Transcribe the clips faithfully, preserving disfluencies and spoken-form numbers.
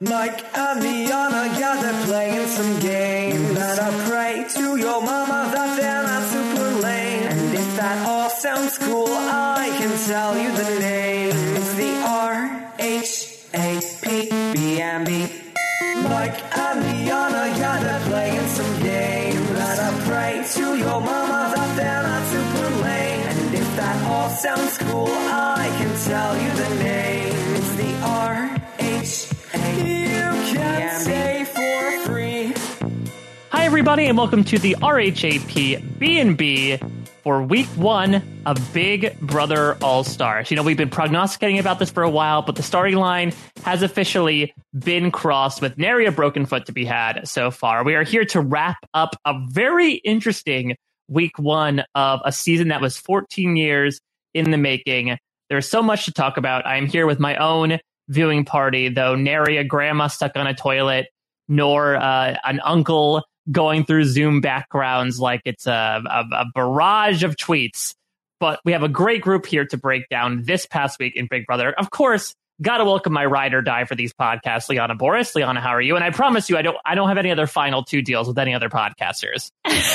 Mike and Liana, yeah, they're playing some games. And I pray to your mama that they're not super lame. And if that all sounds cool, I can tell you the name. It's the R H A P B and B. Mike and Liana, yeah, they're playing some games. And I pray to your mama that they're not super lame. And if that all sounds cool, I can tell you the name. It's the R H A P B. You can say for free. Hi, everybody, and welcome to the R H A P B and B for week one of Big Brother All-Stars. You know, we've been prognosticating about this for a while, but the starting line has officially been crossed with nary a broken foot to be had so far. We are here to wrap up a very interesting week one of a season that was fourteen years in the making. There's so much to talk about. I'm here with my own viewing party, though nary a grandma stuck on a toilet, nor uh, an uncle going through Zoom backgrounds like it's a, a, a barrage of tweets. But we have a great group here to break down this past week in Big Brother. Of course, gotta welcome my ride or die for these podcasts, Liana Boris. Liana, how are you? And I promise you, I don't I don't have any other final two deals with any other podcasters.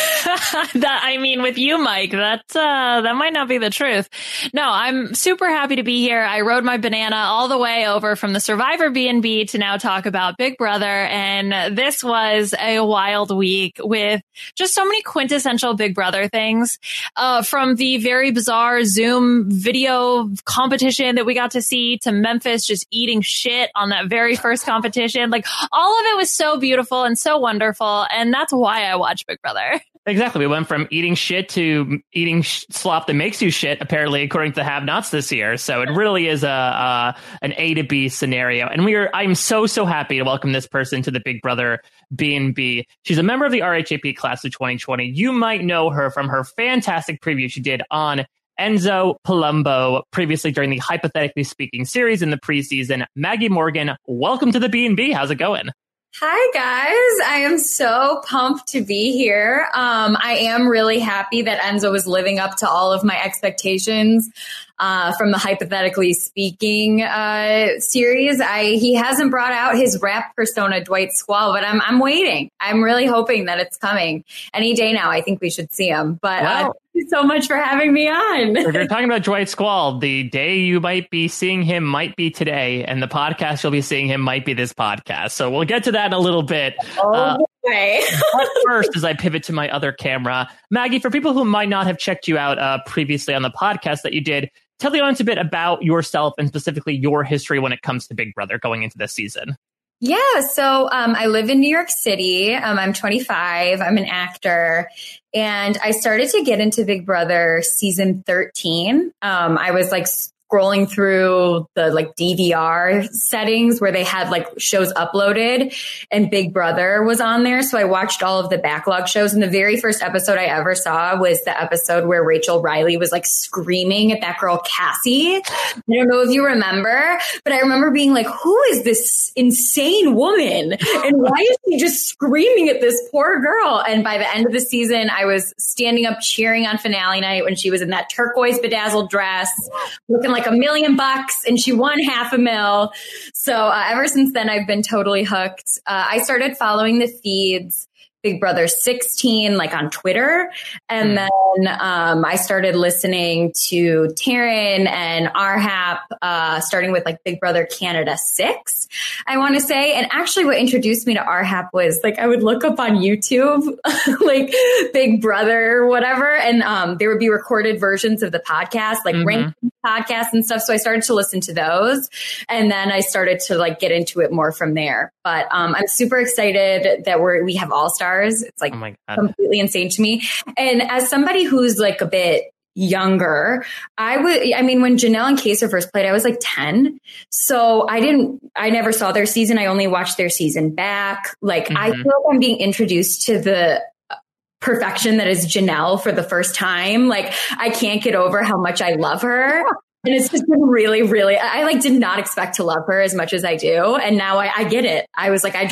that I mean, with you, Mike, that uh, that might not be the truth. No, I'm super happy to be here. I rode my banana all the way over from the Survivor B and B to now talk about Big Brother. And this was a wild week with just so many quintessential Big Brother things, uh, from the very bizarre Zoom video competition that we got to see to Memphis just eating shit on that very first competition. Like, all of it was so beautiful and so wonderful. And that's why I watch Big Brother. Exactly. We went from eating shit to eating sh- slop that makes you shit, apparently, according to the have-nots this year. So it really is a uh, an A to B scenario. And we are I'm so, so happy to welcome this person to the Big Brother B and B. She's a member of the R H A P class of twenty twenty. You might know her from her fantastic preview she did on Enzo Palumbo, previously during the Hypothetically Speaking series in the preseason. Maggie Morgan, welcome to the B and B. How's it going? Hi, guys. I am so pumped to be here. Um, I am really happy that Enzo was living up to all of my expectations uh, from the Hypothetically Speaking uh, series. I He hasn't brought out his rap persona, Dwight Squall, but I'm I'm waiting. I'm really hoping that it's coming any day now. I think we should see him. But wow. uh, thank you so much for having me on. If you're talking about Dwight Squall, the day you might be seeing him might be today, and the podcast you'll be seeing him might be this podcast. So we'll get to that in a little bit. Oh, uh, boy. But first, as I pivot to my other camera, Maggie, for people who might not have checked you out uh, previously on the podcast that you did, tell the audience a bit about yourself and specifically your history when it comes to Big Brother going into this season. Yeah, so um, I live in New York City. Um, I'm twenty-five. I'm an actor. And I started to get into Big Brother season thirteen. Um, I was like scrolling through the like D V R settings where they had like shows uploaded and Big Brother was on there. So I watched all of the backlog shows. And the very first episode I ever saw was the episode where Rachel Riley was like screaming at that girl, Cassie. I don't know if you remember, but I remember being like, who is this insane woman? And why is she just screaming at this poor girl? And by the end of the season, I was standing up cheering on finale night when she was in that turquoise bedazzled dress, looking like like a million bucks, and she won half a mil. So uh, ever since then, I've been totally hooked. Uh, I started following the feeds Big Brother sixteen, like on Twitter. And then um, I started listening to Taryn and R H A P, uh, starting with like Big Brother Canada six, I want to say. And actually what introduced me to R H A P was like, I would look up on YouTube, like Big Brother, whatever. And um, there would be recorded versions of the podcast, like mm-hmm. ranking podcasts and stuff. So I started to listen to those. And then I started to like get into it more from there. But um, I'm super excited that we're, we have All-Stars. It's like oh completely insane to me. And as somebody who's like a bit younger, I would, I mean, when Janelle and Kaser first played, I was like ten. So I didn't, I never saw their season. I only watched their season back. Like, mm-hmm. I feel like I'm being introduced to the perfection that is Janelle for the first time. Like, I can't get over how much I love her. And it's just been really, really, I like did not expect to love her as much as I do. And now I, I get it. I was like, I drank mm-hmm. the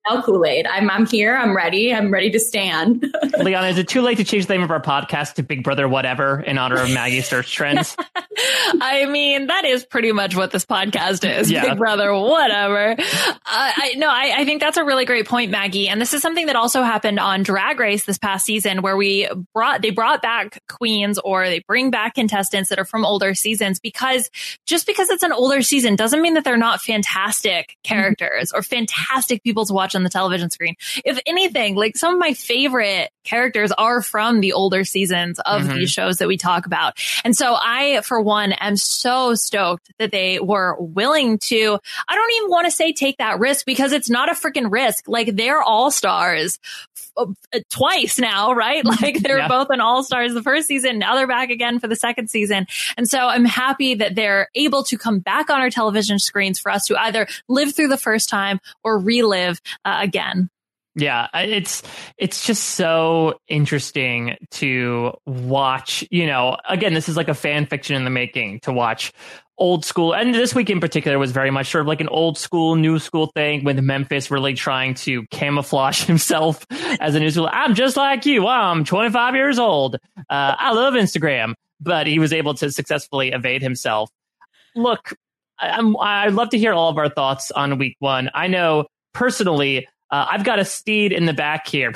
now Kool-Aid. I'm I'm here. I'm ready. I'm ready to stand. Liana, is it too late to change the name of our podcast to Big Brother Whatever in honor of Maggie's search trends? I mean, that is pretty much what this podcast is. Yeah. Big Brother Whatever. Uh, I, no, I, I think that's a really great point, Maggie. And this is something that also happened on Drag Race this past season, where we brought they brought back queens, or they bring back contestants that are from older seasons, because just because it's an older season doesn't mean that they're not fantastic characters or fantastic people to watch on the television screen. If anything, like, some of my favorite characters are from the older seasons of mm-hmm. these shows that we talk about. And so I, for one, am so stoked that they were willing to, I don't even want to say take that risk, because it's not a freaking risk. Like, they're all stars f- twice now, right? Like, they're yeah. both an all stars the first season. Now they're back again for the second season. And so I'm happy that they're able to come back on our television screens for us to either live through the first time or relive uh, again. Yeah, it's it's just so interesting to watch. You know, again, this is like a fan fiction in the making, to watch old school. And this week in particular was very much sort of like an old school, new school thing, with Memphis really trying to camouflage himself as a new school. I'm just like you. I'm twenty-five years old. Uh, I love Instagram. But he was able to successfully evade himself. Look, I, I'm, I'd love to hear all of our thoughts on week one. I know personally, Uh, I've got a steed in the back here.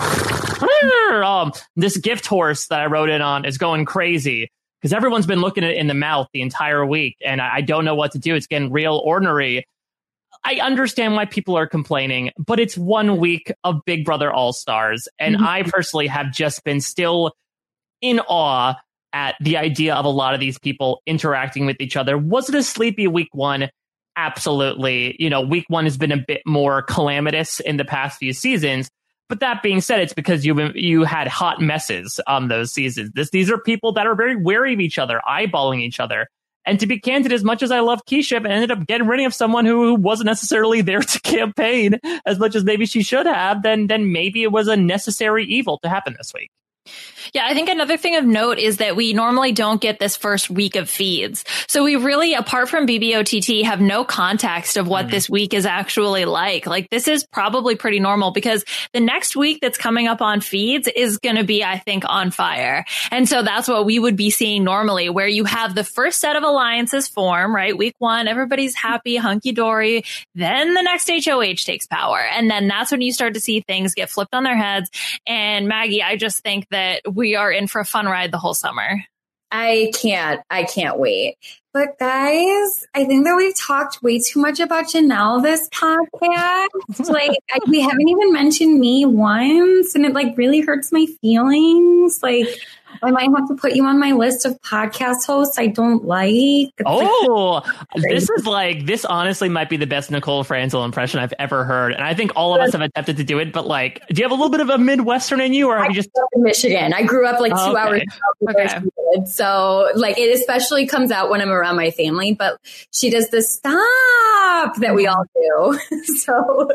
um, this gift horse that I rode in on is going crazy because everyone's been looking at it in the mouth the entire week, and I, I don't know what to do. It's getting real ornery. I understand why people are complaining, but it's one week of Big Brother All-Stars, and mm-hmm. I personally have just been still in awe at the idea of a lot of these people interacting with each other. Was it a sleepy week one? Absolutely. You know, week one has been a bit more calamitous in the past few seasons. But that being said, it's because you you had hot messes on those seasons. This, these are people that are very wary of each other, eyeballing each other. And to be candid, as much as I love Keisha, I ended up getting rid of someone who, who wasn't necessarily there to campaign as much as maybe she should have, then, then maybe it was a necessary evil to happen this week. Yeah, I think another thing of note is that we normally don't get this first week of feeds. So we really, apart from B B O T T, have no context of what mm-hmm. this week is actually like. Like, this is probably pretty normal, because the next week that's coming up on feeds is going to be, I think, on fire. And so that's what we would be seeing normally, where you have the first set of alliances form, right? Week one, everybody's happy, hunky dory. Then the next H O H takes power. And then that's when you start to see things get flipped on their heads. And Maggie, I just think that we are in for a fun ride the whole summer. I can't, I can't wait. But guys, I think that we've talked way too much about Janelle this podcast. Like, I, we haven't even mentioned me once, and it like really hurts my feelings. Like, I might have to put you on my list of podcast hosts I don't like. It's oh, like, this is like, this honestly might be the best Nicole Franzel impression I've ever heard. And I think all of us have attempted to do it, but like, do you have a little bit of a Midwestern in you, or are you just... in Michigan? I grew up like two oh, okay. hours okay. So like, it especially comes out when I'm around my family, but she does the stop that we all do. So...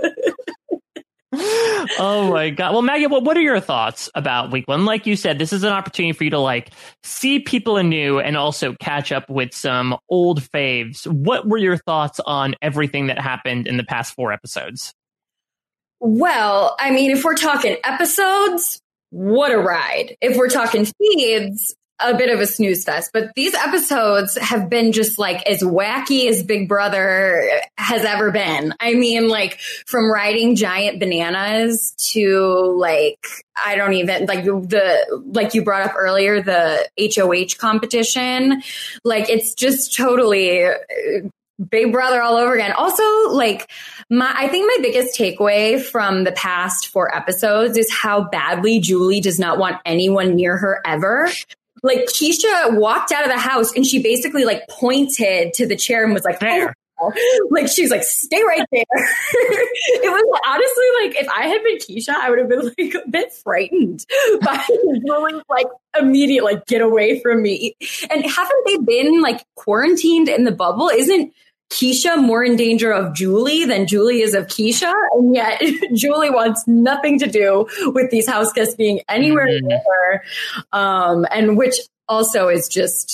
Oh my God. Well, Maggie, what, what are your thoughts about week one? Like you said, this is an opportunity for you to like see people anew and also catch up with some old faves. What were your thoughts on everything that happened in the past four episodes? Well, I mean, if we're talking episodes, what a ride. If we're talking feeds, a bit of a snooze fest. But these episodes have been just like as wacky as Big Brother has ever been. I mean, like, from riding giant bananas to like, I don't even like the, like you brought up earlier, the H O H competition. Like, it's just totally Big Brother all over again. Also, like, my, I think my biggest takeaway from the past four episodes is how badly Julie does not want anyone near her ever. Like, Keisha walked out of the house and she basically like pointed to the chair and was like, there. Oh. Like, she's like, stay right there. It was honestly like, if I had been Keisha, I would have been like a bit frightened by Julie, like, immediate, like, get away from me. And haven't they been like quarantined in the bubble? Isn't Keisha more in danger of Julie than Julie is of Keisha? And yet Julie wants nothing to do with these house guests being anywhere mm-hmm. near her. Um, and which also is just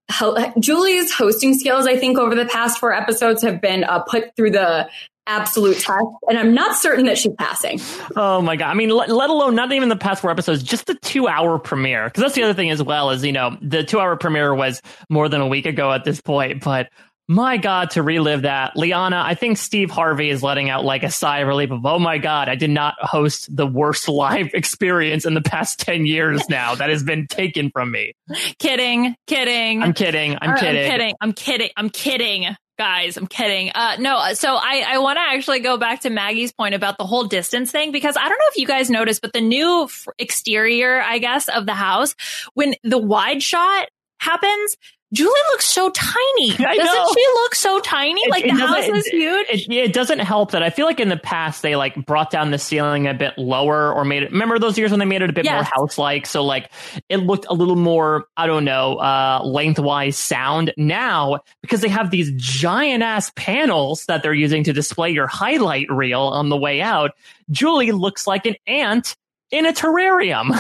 Julie's hosting skills, I think, over the past four episodes have been uh, put through the absolute test, and I'm not certain that she's passing. Oh my God. I mean, let, let alone not even the past four episodes, just the two hour premiere. Because that's the other thing as well is, you know, the two hour premiere was more than a week ago at this point, but my God, to relive that. Liana, I think Steve Harvey is letting out like a sigh of relief of, oh my God, I did not host the worst live experience in the past ten years now. That has been taken from me. Kidding, kidding. I'm kidding. I'm kidding. I'm kidding. I'm kidding. I'm kidding. Guys, I'm kidding. Uh, no, so I, I want to actually go back to Maggie's point about the whole distance thing, because I don't know if you guys noticed, but the new f- exterior, I guess, of the house, when the wide shot happens, Julie looks so tiny. I Doesn't know. she look so tiny? It, like it the house is it, huge. It, it doesn't help that I feel like in the past they like brought down the ceiling a bit lower or made it. Remember those years when they made it a bit Yes. more house-like? So like it looked a little more, I don't know, uh, lengthwise sound. Now, because they have these giant ass panels that they're using to display your highlight reel on the way out, Julie looks like an ant in a terrarium.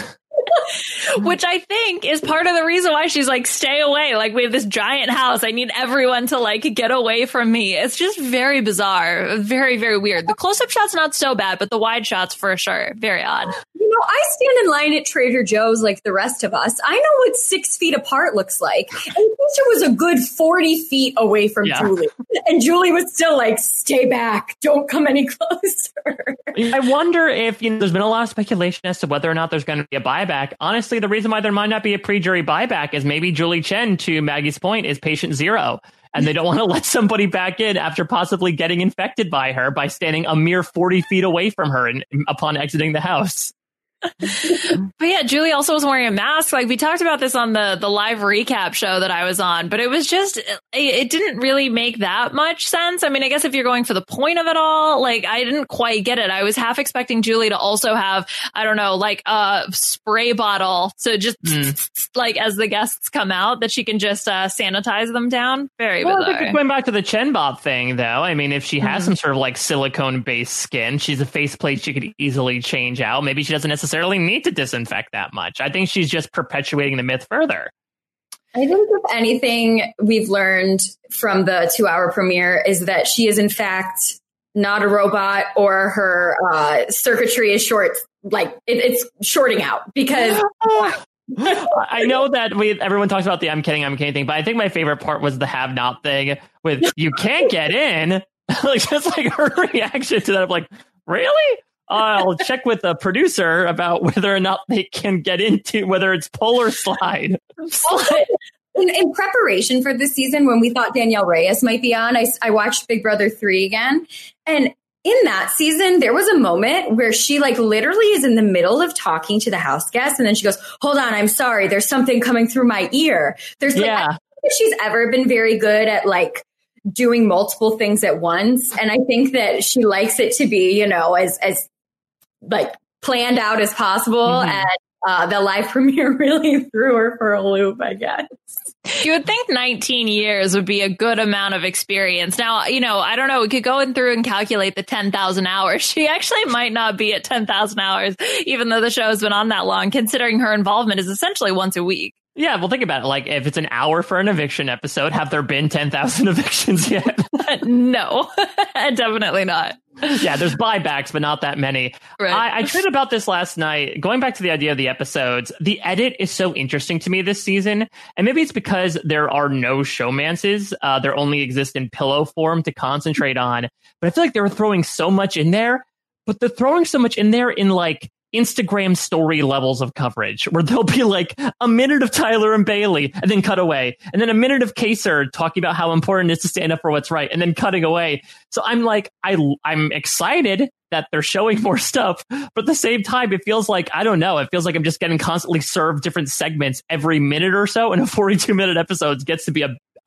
Which I think is part of the reason why she's like, stay away. Like, we have this giant house. I need everyone to like get away from me. It's just very bizarre. Very, very weird. The close-up shot's not so bad, but the wide shots for sure. Very odd. You know, I stand in line at Trader Joe's like the rest of us. I know what six feet apart looks like. And Lisa was a good forty feet away from Yeah. Julie. And Julie was still like, stay back. Don't come any closer. I wonder if, you know, there's been a lot of speculation as to whether or not there's going to be a buyback. Honestly, the reason why there might not be a pre-jury buyback is maybe Julie Chen, to Maggie's point, is patient zero. And they don't want to let somebody back in after possibly getting infected by her by standing a mere forty feet away from her and, upon exiting the house. But yeah, Julie also was wearing a mask. Like, we talked about this on the the live recap show that I was on, but it was just, it, it didn't really make that much sense. I mean, I guess if you're going for the point of it all, like, I didn't quite get it. I was half expecting Julie to also have, I don't know, like a spray bottle. So just mm. like as the guests come out, that she can just uh, sanitize them down. Very well, bizarre. I think going back to the Chen Bob thing, though, I mean, if she has mm. some sort of like silicone based skin, she's a faceplate she could easily change out. Maybe she doesn't necessarily need to disinfect that much. I think she's just perpetuating the myth further. I think if anything we've learned from the two hour premiere is that she is in fact not a robot, or her uh, circuitry is short, like it, it's shorting out, because I know that we everyone talks about the I'm kidding, I'm kidding thing, but I think my favorite part was the have not thing with you can't get in. Like, just like her reaction to that. I'm like, really? I'll check with the producer about whether or not they can get into, whether it's pull or slide. In, in preparation for this season, when we thought Danielle Reyes might be on, I, I watched Big Brother three again. And in that season, there was a moment where she like literally is in the middle of talking to the house guests. And then she goes, hold on, I'm sorry. There's something coming through my ear. There's like, yeah. I don't think if she's ever been very good at like doing multiple things at once. And I think that she likes it to be, you know, as, as, like planned out as possible, mm-hmm. and uh, the live premiere really threw her for a loop, I guess. You would think nineteen years would be a good amount of experience. Now, you know, I don't know. We could go in through and calculate the ten thousand hours. She actually might not be at ten thousand hours, even though the show has been on that long, considering her involvement is essentially once a week. Yeah, well, think about it. Like, if it's an hour for an eviction episode, have there been ten thousand evictions yet? No, definitely not. Yeah, there's buybacks, but not that many. Right. I, I tweeted about this last night. Going back to the idea of the episodes, the edit is so interesting to me this season. And maybe it's because there are no showmances. Uh, there only exist in pillow form to concentrate on. But I feel like they were throwing so much in there, but they're throwing so much in there in like Instagram story levels of coverage, where there'll be like a minute of Tyler and Bailey and then cut away, and then a minute of Kaser talking about how important it is to stand up for what's right, and then cutting away. So I'm like, I, I'm excited that they're showing more stuff, but at the same time, it feels like, I don't know, it feels like I'm just getting constantly served different segments every minute or so, and a forty-two minute episode gets to be a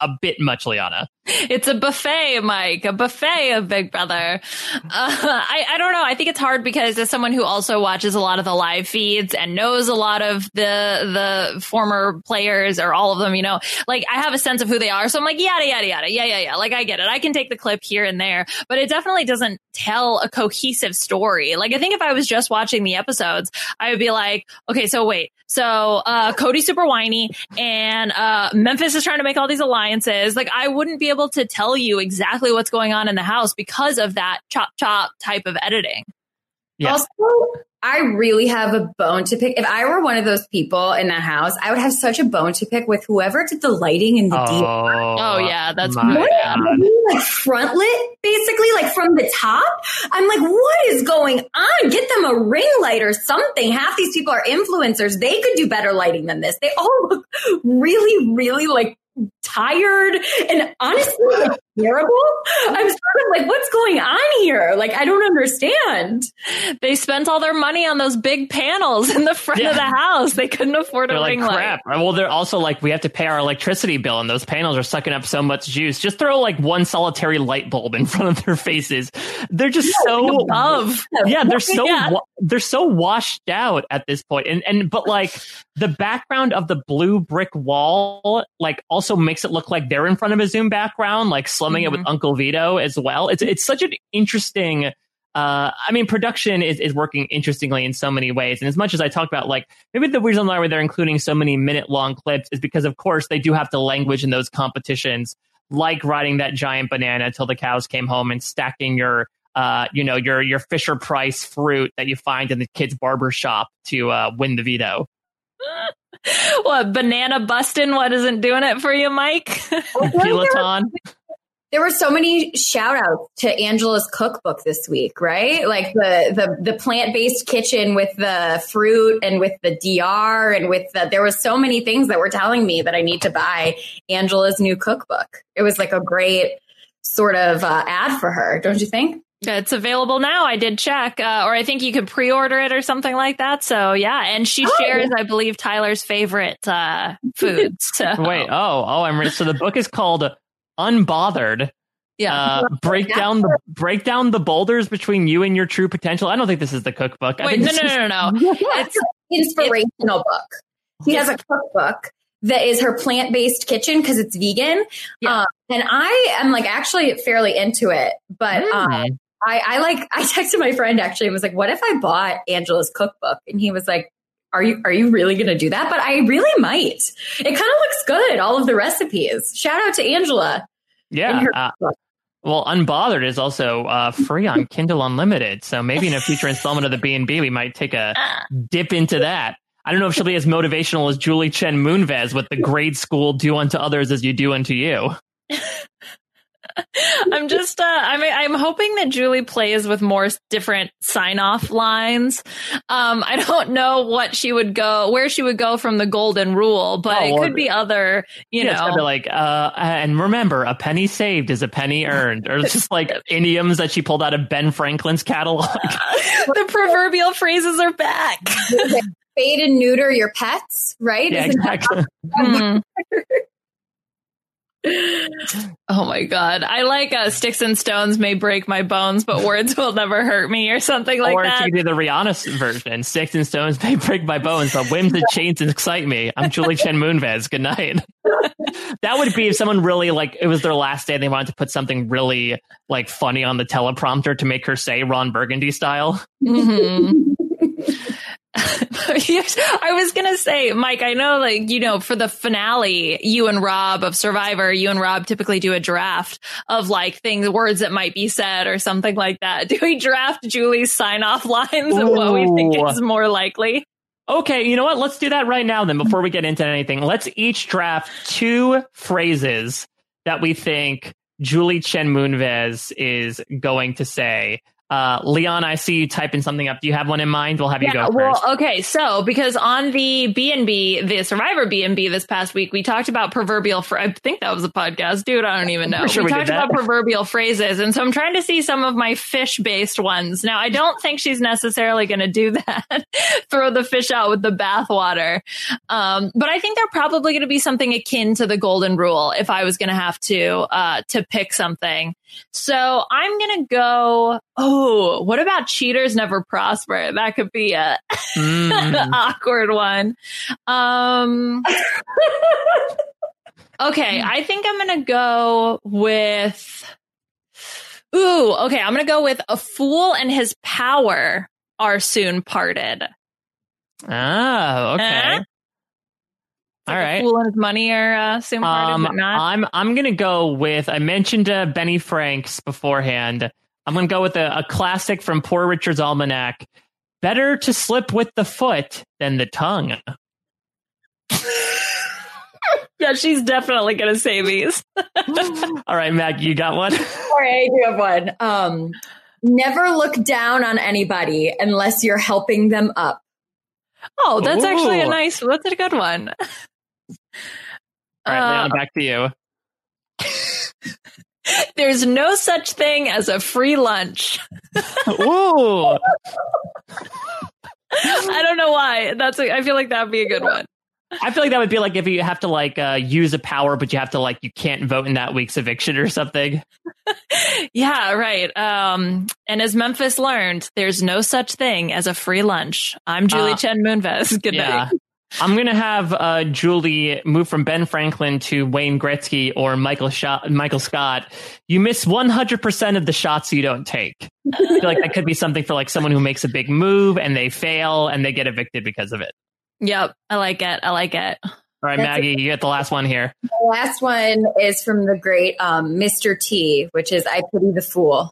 a bit much, Liana. It's a buffet, Mike, a buffet of Big Brother. Uh, I, I don't know. I think it's hard because as someone who also watches a lot of the live feeds and knows a lot of the the former players or all of them, you know, like I have a sense of who they are. So I'm like, yada, yada, yada. Yeah, yeah, yeah. Like I get it. I can take the clip here and there, but it definitely doesn't tell a cohesive story. Like I think if I was just watching the episodes, I would be like, okay, so wait. So uh, Cody's super whiny and uh, Memphis is trying to make all these alliances. Like I wouldn't be able to tell you exactly what's going on in the house because of that chop chop type of editing. Yeah. Also, I really have a bone to pick. If I were one of those people in that house, I would have such a bone to pick with whoever did the lighting in the Oh, D. Oh yeah, that's my weird. God. Like front lit, basically, like from the top. I'm like, what is going on? Get them a ring light or something. Half these people are influencers. They could do better lighting than this. They all look really, really like tired and honestly like, terrible. I'm sort of like, what's going on here? Like, I don't understand. They spent all their money on those big panels in the front Yeah. of the house. They couldn't afford a They're like, ring light. crap. Well, they're also like, we have to pay our electricity bill, and those panels are sucking up so much juice. Just throw like one solitary light bulb in front of their faces. They're just so Above. Yeah, they're so Yeah. wa- they're so washed out at this point. And and but like the background of the blue brick wall like also makes it look like they're in front of a Zoom background, like slumming Mm-hmm. it with Uncle Vito as well. It's it's such an interesting Uh, I mean, production is, is working interestingly in so many ways. And as much as I talk about, like, maybe the reason why they're including so many minute long clips is because, of course, they do have to language in those competitions, like riding that giant banana till the cows came home and stacking your, uh, you know, your, your Fisher Price fruit that you find in the kid's barber shop to uh, win the veto. What, banana bustin'? What isn't doing it for you, Mike? Peloton. There were so many shout outs to Angela's cookbook this week, right? Like the the, the plant-based kitchen with the fruit and with the D R and with the, there was so many things that were telling me that I need to buy Angela's new cookbook. It was like a great sort of uh, ad for her, don't you think? It's available now. I did check, uh, or I think you could pre-order it or something like that. So yeah, and she Oh, shares, yeah. I believe, Tyler's favorite uh, foods. So. Wait, oh, oh, I'm re- so the book is called Unbothered. Yeah. Uh, break down the break down the boulders between you and your true potential. I don't think this is the cookbook. I Wait, think no, this no, is- no, no, no. It's an inspirational book. He has a cookbook that is her plant-based kitchen because it's vegan. Yeah. Um, and I am like actually fairly into it, but um, Mm. I, I like, I texted my friend actually and was like, what if I bought Angela's cookbook? And he was like, are you, are you really going to do that? But I really might. It kind of looks good. All of the recipes. Shout out to Angela. in Yeah. her Uh, cookbook. well, Unbothered is also uh, free on Kindle Unlimited. So maybe in a future installment of the B and B, we might take a dip into that. I don't know if she'll be as motivational as Julie Chen Moonves with the grade school do unto others as you do unto you. I'm just, uh, I'm, I'm hoping that Julie plays with more different sign off lines. Um, I don't know what she would go, where she would go from the golden rule, but Oh, it well, could be other, you yeah, it's gotta know. be like, uh, and remember, a penny saved is a penny earned, or it's just like idioms that she pulled out of Ben Franklin's catalog. The proverbial phrases are back. Spade and neuter your pets, right? Yeah, Isn't that- exactly. Hmm. Oh my God. I like uh, sticks and stones may break my bones, but words will never hurt me or something like or that. she could do the Rihanna version. Sticks and stones may break my bones, but whims and chains excite me. I'm Julie Chen Moonves. Good night. That would be if someone really, like, it was their last day and they wanted to put something really, like, funny on the teleprompter to make her say Ron Burgundy style. Mhm. Yes, I was gonna say, Mike, I know, like, you know, for the finale, you and Rob of Survivor, you and Rob typically do a draft of like things, words that might be said or something like that. Do we draft Julie's sign off lines of what we think Ooh. is more likely? Okay, you know what? Let's do that right now then before we get into anything. Let's each draft two phrases that we think Julie Chen Moonves is going to say. Uh, Leon, I see you typing something up. Do you have one in mind? We'll have you yeah, go first. Well, okay. So because on the B and B, the Survivor B and B this past week, we talked about proverbial, fr- I think that was a podcast, dude. I don't even know. Sure we, we talked did that. about proverbial phrases. And so I'm trying to see some of my fish based ones. Now, I don't think she's necessarily going to do that, throw the fish out with the bathwater. Um, but I think they're probably going to be something akin to the golden rule if I was going to have to, uh, to pick something. So I'm going to go, oh, what about cheaters never prosper? That could be a mm. awkward one. Um, okay, I think I'm going to go with, ooh, okay, I'm going to go with a fool and his power are soon parted. Oh, okay. Uh? All right. Fool and his money are uh, soon parted, um, but not. I'm I'm gonna go with. I mentioned uh, Benny Franks beforehand. I'm gonna go with a, a classic from Poor Richard's Almanac. Better to slip with the foot than the tongue. Yeah, she's definitely gonna say these. All right, Mag, you got one? All right, I do have one. Um, never look down on anybody unless you're helping them up. Oh, that's Ooh. actually a nice. That's a good one. All right, Uh, Leon, back to you. There's no such thing as a free lunch. Ooh. I don't know why. That's. A, I feel like that'd be a good one. I feel like that would be like if you have to like uh, use a power, but you have to like you can't vote in that week's eviction or something. Yeah, right. Um, and as Memphis learned, there's no such thing as a free lunch. I'm Julie Uh, Chen Moonves. Good yeah. night. I'm going to have uh, Julie move from Ben Franklin to Wayne Gretzky or Michael Shot, Michael Scott. You miss one hundred percent of the shots you don't take. I feel like that could be something for like someone who makes a big move and they fail and they get evicted because of it. Yep. I like it. I like it. All right, That's Maggie, you get the last one here. The last one is from the great um, Mister T, which is I pity the fool.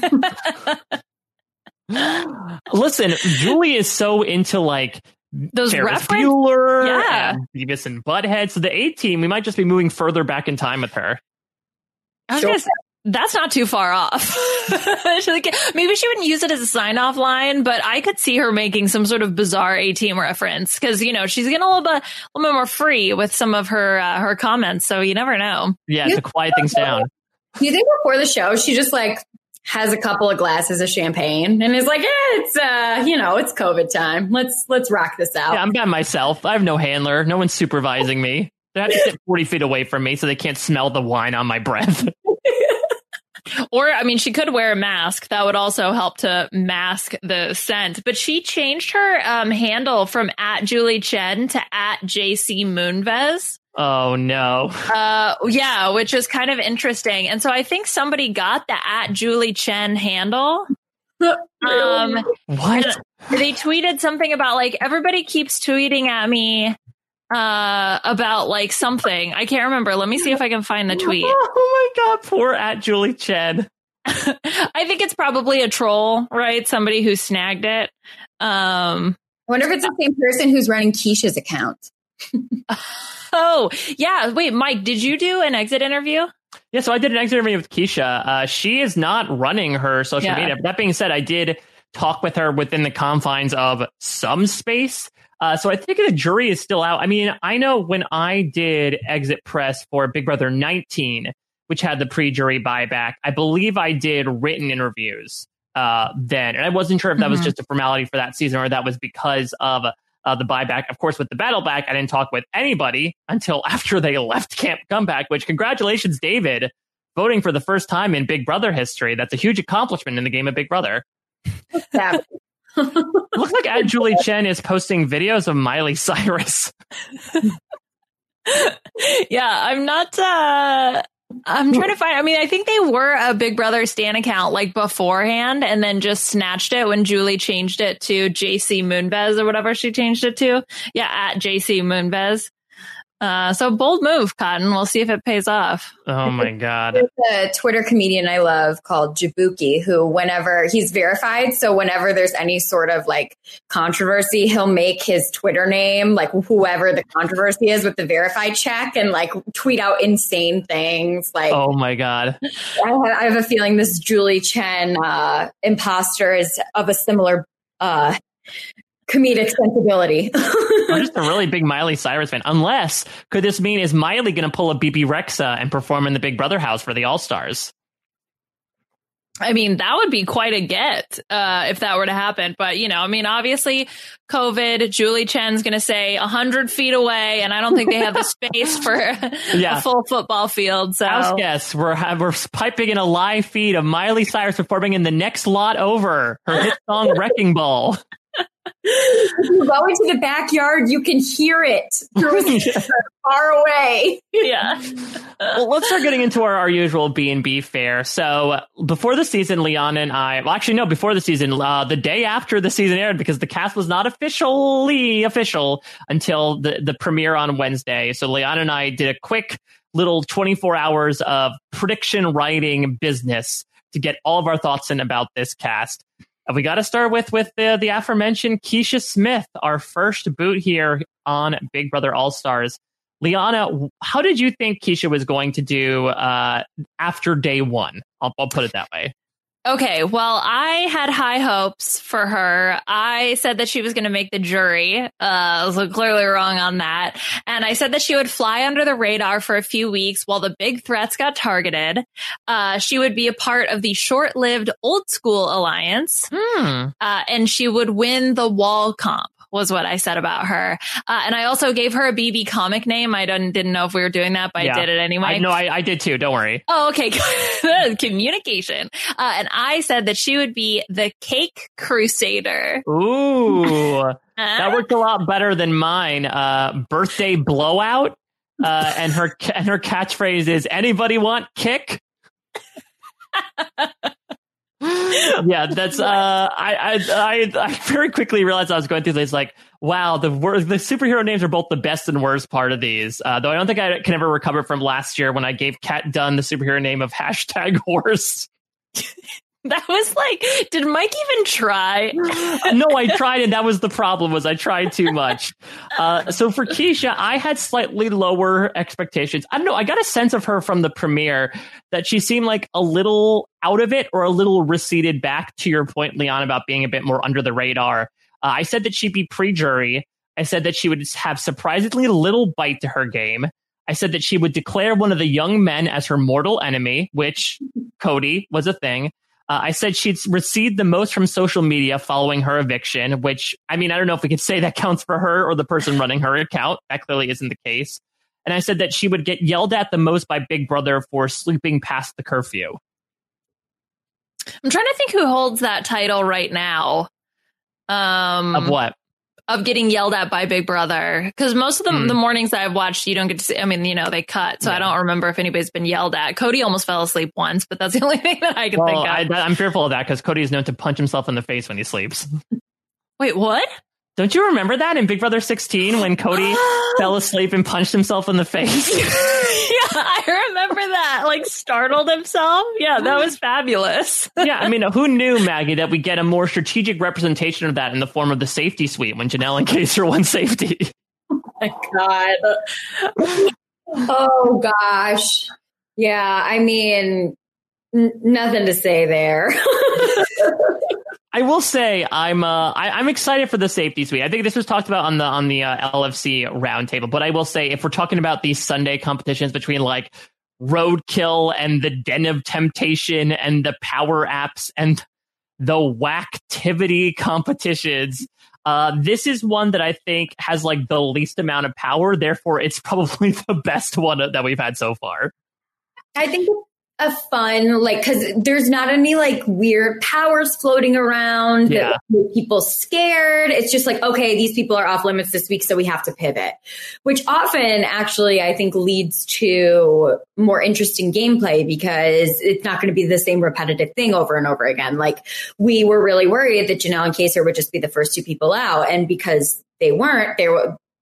Listen, Julie is so into like Those Ferris reference- Bueller Yeah. and Beavis and Butthead. So the A team, we might just be moving further back in time with her. I was Sure. gonna say, that's not too far off. She, like, maybe she wouldn't use it as a sign-off line, but I could see her making some sort of bizarre A-Team reference because, you know, she's getting a little bit, a little bit more free with some of her uh, her comments, so you never know. Yeah, to quiet things down. Do you think before the show she just like has a couple of glasses of champagne and is like, yeah, it's uh, you know, it's COVID time. Let's let's rock this out. Yeah, I'm by myself. I have no handler. No one's supervising me. They have to sit forty feet away from me so they can't smell the wine on my breath. Or, I mean, she could wear a mask. That would also help to mask the scent. But she changed her um, handle from at Julie Chen to at J C Moonves. Oh, no. Uh, yeah, which is kind of interesting. And so I think somebody got the at Julie Chen handle. Um, What? they tweeted something about like, everybody keeps tweeting at me uh, about like something. I can't remember. Let me see if I can find the tweet. Oh, my God. Poor at Julie Chen. I think it's probably a troll, right? Somebody who snagged it. Um, I wonder if it's the same person who's running Keisha's account. oh, yeah. Wait, Mike, did you do an exit interview? Yeah, so I did an exit interview with Keisha. Uh, she is not running her social Yeah. media. That being said, I did talk with her within the confines of some space. Uh, so I think the jury is still out. I mean, I know when I did exit press for Big Brother nineteen, which had the pre-jury buyback, I believe I did written interviews uh, then. And I wasn't sure if that Mm-hmm. was just a formality for that season or that was because of uh, the buyback. Of course, with the battle back, I didn't talk with anybody until after they left Camp Comeback, which congratulations, David, voting for the first time in Big Brother history. That's a huge accomplishment in the game of Big Brother. Savage. It looks like at Julie Chen is posting videos of Miley Cyrus. Yeah, I'm not. Uh, I'm trying to find. I mean, I think they were a Big Brother Stan account like beforehand, and then just snatched it when Julie changed it to J C Moonves or whatever she changed it to. Yeah, at J C Moonves. Uh, so bold move, Cotton. We'll see if it pays off. Oh my God. There's a Twitter comedian I love called Jabuki, who whenever he's verified, so whenever there's any sort of like controversy, he'll make his Twitter name, like whoever the controversy is with the verified check, and like tweet out insane things. Like, oh my God. I have, I have a feeling this Julie Chen uh, imposter is of a similar uh, comedic sensibility. I'm just a really big Miley Cyrus fan. Unless, could this mean, is Miley going to pull a B B Rexa and perform in the Big Brother house for the All-Stars? I mean, that would be quite a get uh, if that were to happen. But, you know, I mean, obviously, COVID, Julie Chen's going to say one hundred feet away, and I don't think they have the space for yeah. a full football field. So, house guests, we're, we're piping in a live feed of Miley Cyrus performing in the next lot over, her hit song Wrecking Ball. If you go into the backyard, you can hear it through far away. Yeah. Well, let's start getting into our, our usual B and B fare. So before the season, Liana and I, well, actually, no, before the season, uh, the day after the season aired, because the cast was not officially official until the, the premiere on Wednesday. So Liana and I did a quick little twenty-four hours of prediction writing business to get all of our thoughts in about this cast. We got to start with with the, the aforementioned Keisha Smith, our first boot here on Big Brother All-Stars. Liana, how did you think Keisha was going to do uh, after day one? I'll, I'll put it that way. Okay, well, I had high hopes for her. I said that she was going to make the jury. Uh, I was clearly wrong on that. And I said that she would fly under the radar for a few weeks while the big threats got targeted. Uh, she would be a part of the short-lived Old School Alliance. Hmm. Uh, and she would win the wall comp, was what I said about her. Uh, and I also gave her a B B comic name. I didn't, didn't know if we were doing that, but yeah. I did it anyway. I, no, I, I did too. Don't worry. Oh, okay. Communication. Uh, and I said that she would be the Cake Crusader. Ooh, that worked a lot better than mine. Uh, birthday blowout. Uh, and her and her catchphrase is, "Anybody want kick?" Yeah, that's uh I, I I I very quickly realized I was going through this, like, wow, the wor- the superhero names are both the best and worst part of these. Uh, though I don't think I can ever recover from last year when I gave Kat Dunn the superhero name of hashtag horse. That was like, did Mike even try? No, I tried, and that was the problem, was I tried too much. Uh, so for Keisha, I had slightly lower expectations. I don't know, I got a sense of her from the premiere that she seemed like a little out of it, or a little receded back, to your point, Leon, about being a bit more under the radar. Uh, I said that she'd be pre-jury. I said that she would have surprisingly little bite to her game. I said that she would declare one of the young men as her mortal enemy, which Cody was a thing. Uh, I said she'd received the most from social media following her eviction, which, I mean, I don't know if we could say that counts for her or the person running her account. That clearly isn't the case. And I said that she would get yelled at the most by Big Brother for sleeping past the curfew. I'm trying to think who holds that title right now. Um, of what? Of getting yelled at by Big Brother. Because most of the, mm. the mornings that I've watched, you don't get to see, I mean, you know, they cut. So yeah. I don't remember if anybody's been yelled at. Cody almost fell asleep once, but that's the only thing that I can well, think of. I, I'm fearful of that, because Cody is known to punch himself in the face when he sleeps. Wait, what? Don't you remember that in Big Brother sixteen when Cody fell asleep and punched himself in the face? Yeah, I remember that. Like, startled himself. Yeah, that was fabulous. Yeah, I mean, who knew, Maggie, that we get a more strategic representation of that in the form of the safety suite when Janelle and Kaser won safety? Oh my God. Oh gosh. Yeah, I mean, n- nothing to say there. I will say I'm uh, I, I'm excited for the safety suite. I think this was talked about on the on the uh, L F C roundtable. But I will say, if we're talking about these Sunday competitions between like Roadkill and the Den of Temptation and the Power Apps and the Whacktivity competitions, uh, this is one that I think has like the least amount of power. Therefore, it's probably the best one that we've had so far. I think it's a fun, like, because there's not any like weird powers floating around yeah. that make people scared. It's just like, okay, these people are off limits this week, so we have to pivot, which often actually I think leads to more interesting gameplay, because it's not going to be the same repetitive thing over and over again. Like, we were really worried that Janelle and Kaser would just be the first two people out, and because they weren't, they were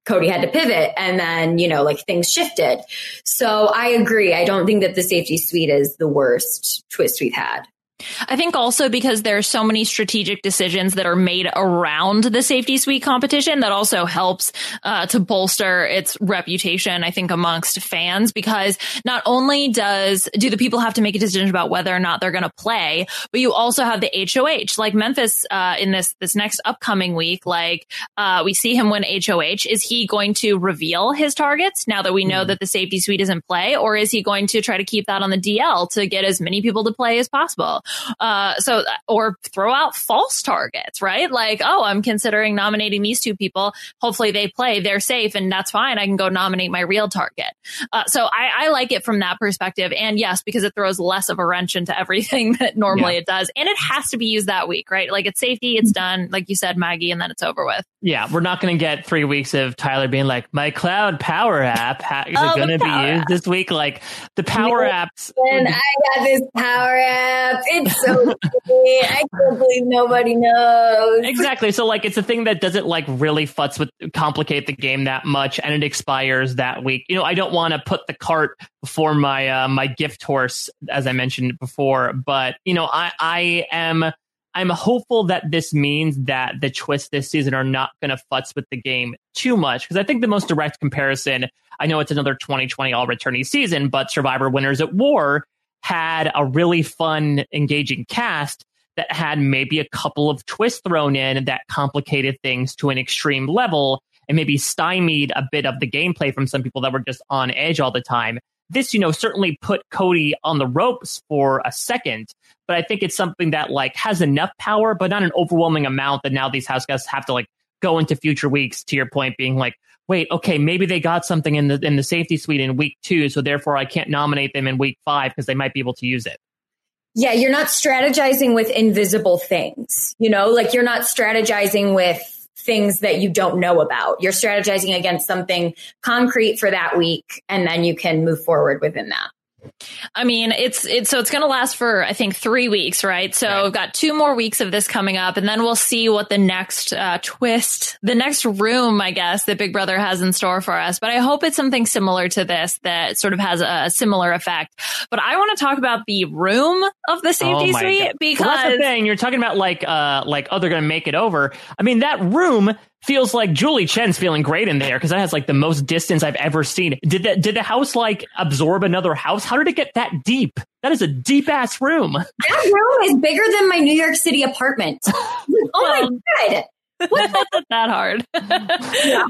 Cody had to pivot and then, you know, like things shifted. So I agree. I don't think that the safety suite is the worst twist we've had. I think also because there are so many strategic decisions that are made around the safety suite competition that also helps uh, to bolster its reputation, I think, amongst fans, because not only does do the people have to make a decision about whether or not they're going to play, but you also have the H O H. Like Memphis uh, in this this next upcoming week, like uh, we see him win H O H. Is he going to reveal his targets now that we know mm. that the safety suite is in play, or is he going to try to keep that on the D L to get as many people to play as possible? Uh, so, or throw out false targets, right? Like, oh, I'm considering nominating these two people. Hopefully they play, they're safe, and that's fine. I can go nominate my real target. Uh, so I, I like it from that perspective. And yes, because it throws less of a wrench into everything that normally yeah. it does. And it has to be used that week, right? Like it's safety, it's done, like you said, Maggie, and then it's over with. Yeah, we're not going to get three weeks of Tyler being like, my Cloud Power app ha- is oh, it going to be used app. this week? Like the Power yeah, apps. And I got this Power app. It's so great. I can't believe nobody knows. Exactly. So like it's a thing that doesn't like really futz with complicate the game that much, and it expires that week. You know, I don't want to put the cart before my uh, my gift horse, as I mentioned before, but you know, I I am. I'm hopeful that this means that the twists this season are not going to futz with the game too much, because I think the most direct comparison, I know it's another twenty twenty all-returnee season, but Survivor Winners at War had a really fun, engaging cast that had maybe a couple of twists thrown in that complicated things to an extreme level and maybe stymied a bit of the gameplay from some people that were just on edge all the time. This, you know, certainly put Cody on the ropes for a second, but I think it's something that like has enough power, but not an overwhelming amount that now these house guests have to like go into future weeks, to your point, being like, wait, okay, maybe they got something in the in the safety suite in week two, so therefore I can't nominate them in week five because they might be able to use it. Yeah, you're not strategizing with invisible things, you know, like you're not strategizing with things that you don't know about. You're strategizing against something concrete for that week, and then you can move forward within that. I mean, it's it's so it's going to last for, I think, three weeks, right? So right. We've got two more weeks of this coming up, and then we'll see what the next uh, twist, the next room, I guess, that Big Brother has in store for us. But I hope it's something similar to this that sort of has a similar effect. But I want to talk about the room of the safety oh suite God. because well, that's the thing. You're talking about like, uh, like, oh, they're going to make it over. I mean, that room feels like Julie Chen's feeling great in there because that has like the most distance I've ever seen. Did that? Did the house like absorb another house? How did it get that deep? That is a deep ass room. That room is bigger than my New York City apartment. Oh my God. What? That's not that hard. yeah.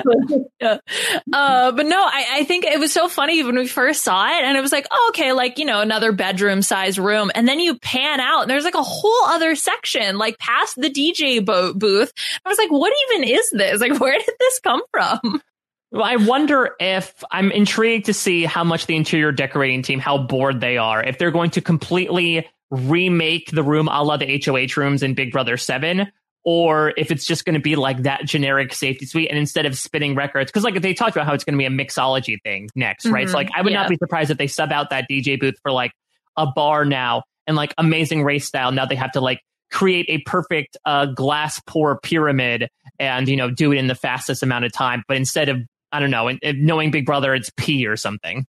yeah. Uh, but no, I, I think it was so funny when we first saw it, and it was like, oh, okay, like, you know, another bedroom size room. And then you pan out and there's like a whole other section, like past the D J bo- booth. I was like, what even is this? Like, where did this come from? Well, I wonder if I'm intrigued to see how much the interior decorating team, how bored they are, if they're going to completely remake the room a la the H O H rooms in Big Brother seven, or if it's just going to be like that generic safety suite, and instead of spinning records, because like they talked about how it's going to be a mixology thing next, right? Mm-hmm. So like I would yeah. not be surprised if they sub out that D J booth for like a bar now, and like Amazing Race style. Now they have to like create a perfect uh, glass pour pyramid and, you know, do it in the fastest amount of time. But instead of, I don't know, and, and knowing Big Brother, it's pee or something.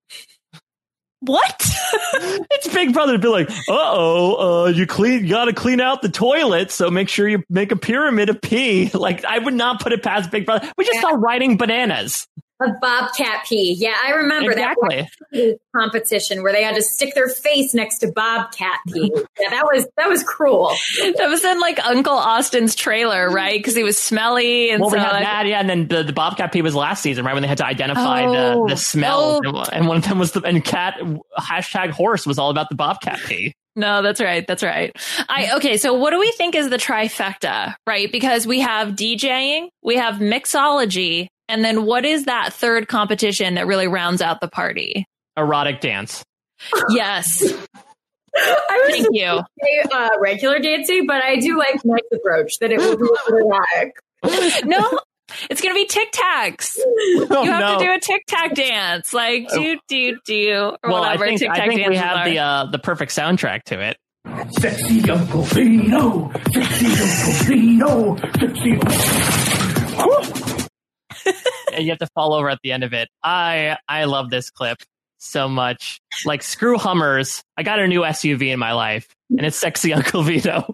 What? It's Big Brother to be like, uh-oh, uh, you clean, you got to clean out the toilet, so make sure you make a pyramid of pee. Like, I would not put it past Big Brother. We just yeah. saw riding bananas. A bobcat pee. Yeah, I remember exactly. that competition where they had to stick their face next to bobcat pee. Yeah, that was that was cruel. That was in like Uncle Austin's trailer, right? Because he was smelly. And well, so we had like, that, yeah. And then the, the bobcat pee was last season, right? When they had to identify oh, the, the smell. Oh. And one of them was the, and cat, hashtag horse was all about the bobcat pee. No, that's right. That's right. I okay. So what do we think is the trifecta, right? Because we have DJing, we have mixology, and then what is that third competition that really rounds out the party? Erotic dance. Yes. I was Thank you. Say, uh, regular dancing, but I do like Mike's approach that it will be erotic. No, it's going to be Tic Tacs. Oh, you have no. to do a Tic Tac dance, like do do do or well, whatever. I think, Tic Tac I think we have are. the uh, the perfect soundtrack to it. Sexy Uncle Vino, sexy Uncle Vino, sexy. and you have to fall over at the end of it. I I love this clip so much. Like, screw Hummers. I got a new S U V in my life, and it's Sexy Uncle Vito.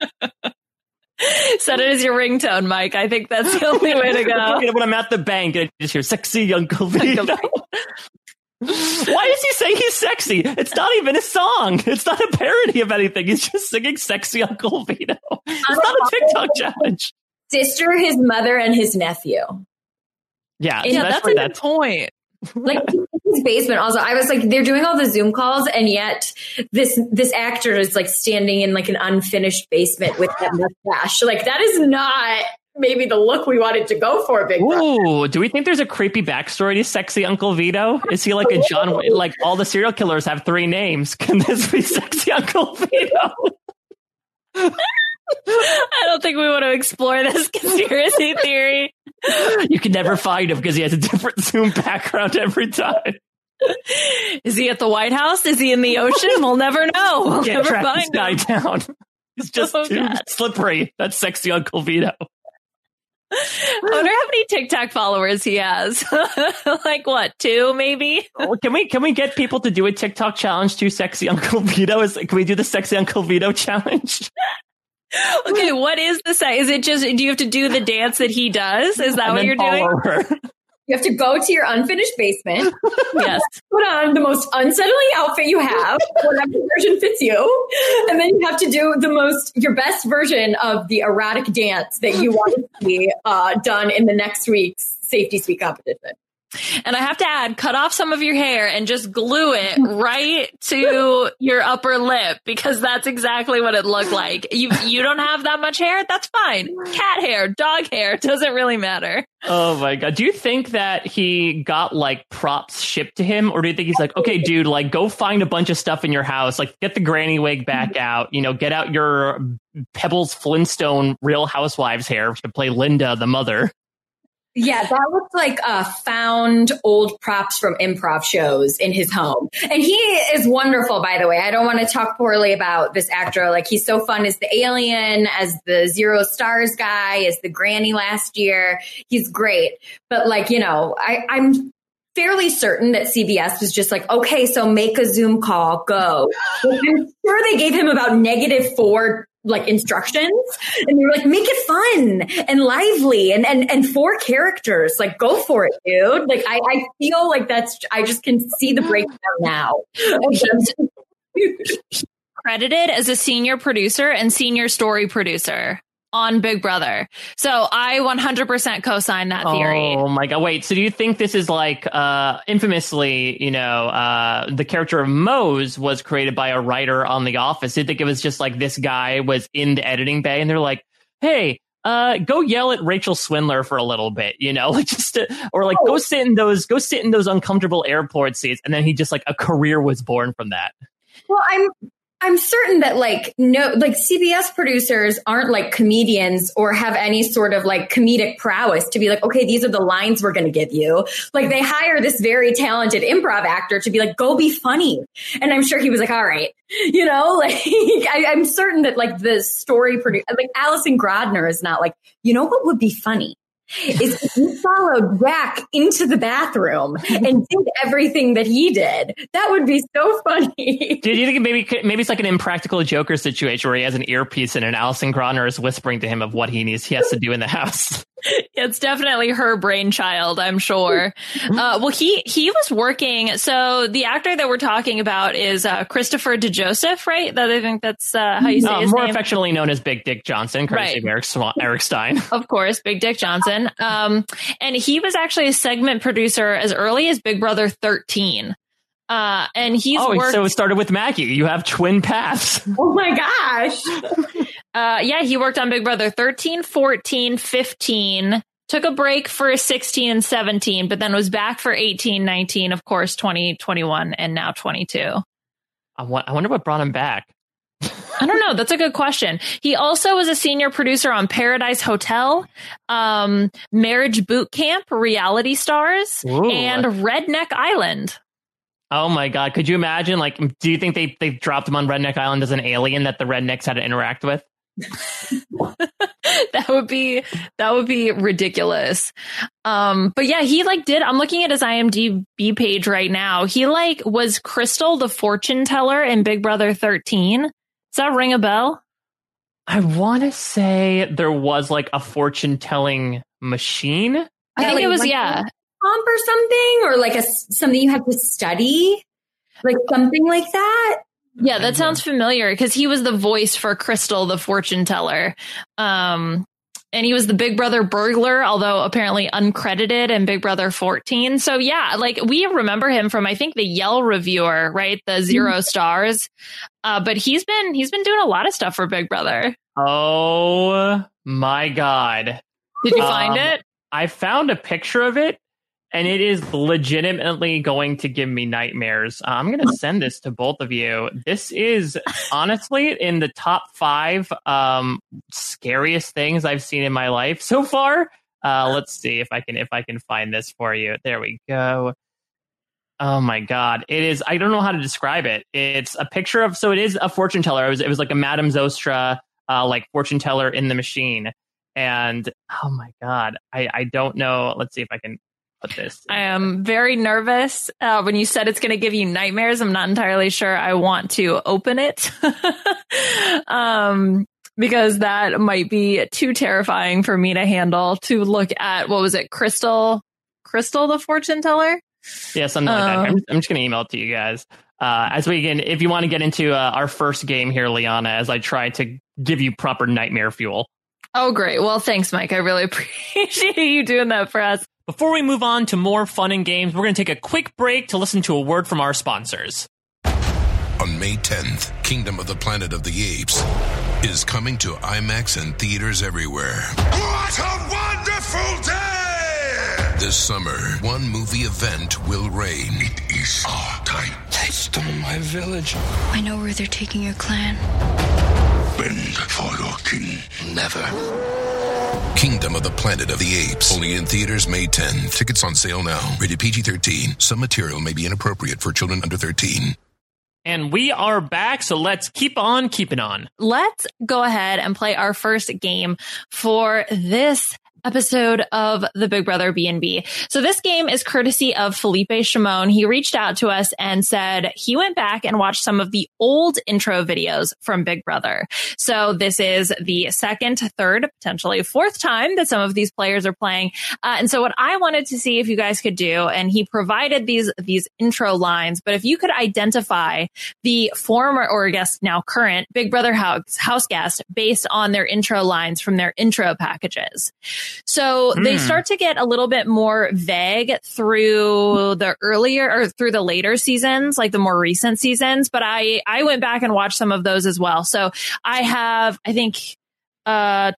Set it as your ringtone, Mike. I think that's the only way to go. You know, when I'm at the bank, I just hear Sexy Uncle Vito. Why does he say he's sexy? It's not even a song. It's not a parody of anything. He's just singing Sexy Uncle Vito. It's not a TikTok challenge. Sister, his mother, and his nephew. Yeah, yeah, that's a good point. Like his basement. Also, I was like, they're doing all the Zoom calls, and yet this this actor is like standing in like an unfinished basement with that mustache. Like, that is not maybe the look we wanted to go for, Big Brother. Ooh, do we think there's a creepy backstory to Sexy Uncle Vito? Is he like a John? Like, all the serial killers have three names. Can this be Sexy Uncle Vito? I don't think we want to explore this conspiracy theory. You can never find him because he has a different Zoom background every time. Is he at the White House? Is he in the ocean? We'll never know. We'll Can't never track find this guy him. down. He's just Oh, too God. slippery. That's Sexy Uncle Vito. I wonder how many TikTok followers he has. Like, what, two maybe? Well, Can we can we get people to do a TikTok challenge to Sexy Uncle Vito? Is, can we do the Sexy Uncle Vito challenge? Okay, what is the say? Is it just, do you have to do the dance that he does? Is that And what then you're fall doing? over. You have to go to your unfinished basement, Yes. put on the most unsettling outfit you have, whatever version fits you, and then you have to do the most, your best version of the erotic dance that you want to see uh, done in the next week's Safety Suite competition. And I have to add, cut off some of your hair and just glue it right to your upper lip, because that's exactly what it looked like. You you don't have that much hair? That's fine. Cat hair, dog hair, doesn't really matter. Oh my God. Do you think that he got like props shipped to him? Or do you think he's like, okay, dude, like go find a bunch of stuff in your house, like get the granny wig back out, you know, get out your Pebbles Flintstone Real Housewives hair to play Linda, the mother. Yeah, that looked like uh, found old props from improv shows in his home. And he is wonderful, by the way. I don't want to talk poorly about this actor. Like, he's so fun as the alien, as the Zero Stars guy, as the granny last year. He's great. But, like, you know, I, I'm fairly certain that C B S was just like, okay, so make a Zoom call, go. Like, I'm sure they gave him about negative four like instructions, and they were like, make it fun and lively and and and four characters, like go for it, dude. Like I, I feel like that's, I just can see the breakdown now. Credited as a senior producer and senior story producer on Big Brother. So I one hundred percent co-sign that theory. Oh my God. Wait, so do you think this is like uh, infamously, you know, uh, the character of Mose was created by a writer on The Office? Do you think it was just like this guy was in the editing bay and they're like, hey, uh, go yell at Rachel Swindler for a little bit, you know, like just to, or like go sit in those, go sit in those uncomfortable airport seats. And then he just like a career was born from that. Well, I'm I'm certain that like no like C B S producers aren't like comedians or have any sort of like comedic prowess to be like, okay, these are the lines we're going to give you. Like, they hire this very talented improv actor to be like, go be funny. And I'm sure he was like, all right, you know, like I, I'm certain that like the story producer, like Alison Grodner is not like, you know what would be funny? Is if you followed Jack into the bathroom and did everything that he did. That would be so funny. Do you think maybe maybe it's like an Impractical Joker situation where he has an earpiece in and Alison Grodner is whispering to him of what he needs he has to do in the house? It's definitely her brainchild, I'm sure. Uh, well, he he was working. So the actor that we're talking about is uh, Christopher DeJoseph, right? That I think that's uh, how you say Uh, his more name. affectionately known as Big Dick Johnson, courtesy Right. of Eric, Swan- Eric Stein. Of course, Big Dick Johnson. Um, and he was actually a segment producer as early as Big Brother thirteen. Uh, and he's oh, worked. so it started with Maggie. You have twin paths. Oh my gosh. Uh, yeah, he worked on Big Brother thirteen, fourteen, fifteen, took a break for sixteen and seventeen, but then was back for eighteen, nineteen, of course, twenty, twenty-one, and now twenty-two. I, wa- I wonder what brought him back. I don't know. That's a good question. He also was a senior producer on Paradise Hotel, um, Marriage Boot Camp, Reality Stars, Ooh. and Redneck Island. Oh my God. Could you imagine? Like, do you think they, they dropped him on Redneck Island as an alien that the rednecks had to interact with? That would be that would be ridiculous. Um, but yeah, he like did. I'm looking at his I M D B page right now. He like was Crystal the fortune teller in Big Brother thirteen. Does that ring a bell? I want to say there was like a fortune telling machine. I Yeah, think like it was one yeah. Comp or something, or like a something you have to study, like something like that. Yeah, that sounds familiar because he was the voice for Crystal, the fortune teller. Um, and he was the Big Brother burglar, although apparently uncredited in Big Brother fourteen. So yeah, like we remember him from, I think, the Yell reviewer, right? The zero mm-hmm. stars. Uh, but he's been he's been doing a lot of stuff for Big Brother. Oh my God. Did you find um, it? I found a picture of it. And it is legitimately going to give me nightmares. Uh, I'm going to send this to both of you. This is honestly in the top five um, scariest things I've seen in my life so far. Uh, let's see if I can if I can find this for you. There we go. Oh my God! It is. I don't know how to describe it. It's a picture of. So it is a fortune teller. It was. It was like a Madame Zostra, uh, like fortune teller in the machine. And oh my God, I I don't know. Let's see if I can. Put this. I am very nervous. Uh, when you said it's going to give you nightmares, I'm not entirely sure I want to open it. um, because that might be too terrifying for me to handle to look at. What was it? Crystal, Crystal, the fortune teller? Yeah, something like um, that. I'm just, I'm just going to email it to you guys. Uh, as we can, if you want to get into uh, our first game here, Liana, as I try to give you proper nightmare fuel. Oh, great. Well, thanks, Mike. I really appreciate you doing that for us. Before we move on to more fun and games, we're going to take a quick break to listen to a word from our sponsors. On May tenth, Kingdom of the Planet of the Apes is coming to IMAX and theaters everywhere. What a wonderful day! This summer, one movie event will reign. It is our time. They stole my village. I know where they're taking your clan. Bend for your king. Never. Kingdom of the Planet of the Apes. Only in theaters May tenth. Tickets on sale now. Rated P G thirteen. Some material may be inappropriate for children under thirteen. And we are back, so let's keep on keeping on. Let's go ahead and play our first game for this episode of the Big Brother B and B. So this game is courtesy of Felipe Shimon. He reached out to us and said he went back and watched some of the old intro videos from Big Brother. So this is the second, third, potentially fourth time that some of these players are playing. Uh, and so what I wanted to see if you guys could do, and he provided these, these intro lines, but if you could identify the former, or I guess now current Big Brother house, house guest based on their intro lines from their intro packages. So mm. they start to get a little bit more vague through the earlier or through the later seasons, like the more recent seasons. But I, I went back and watched some of those as well. So I have, I think, uh,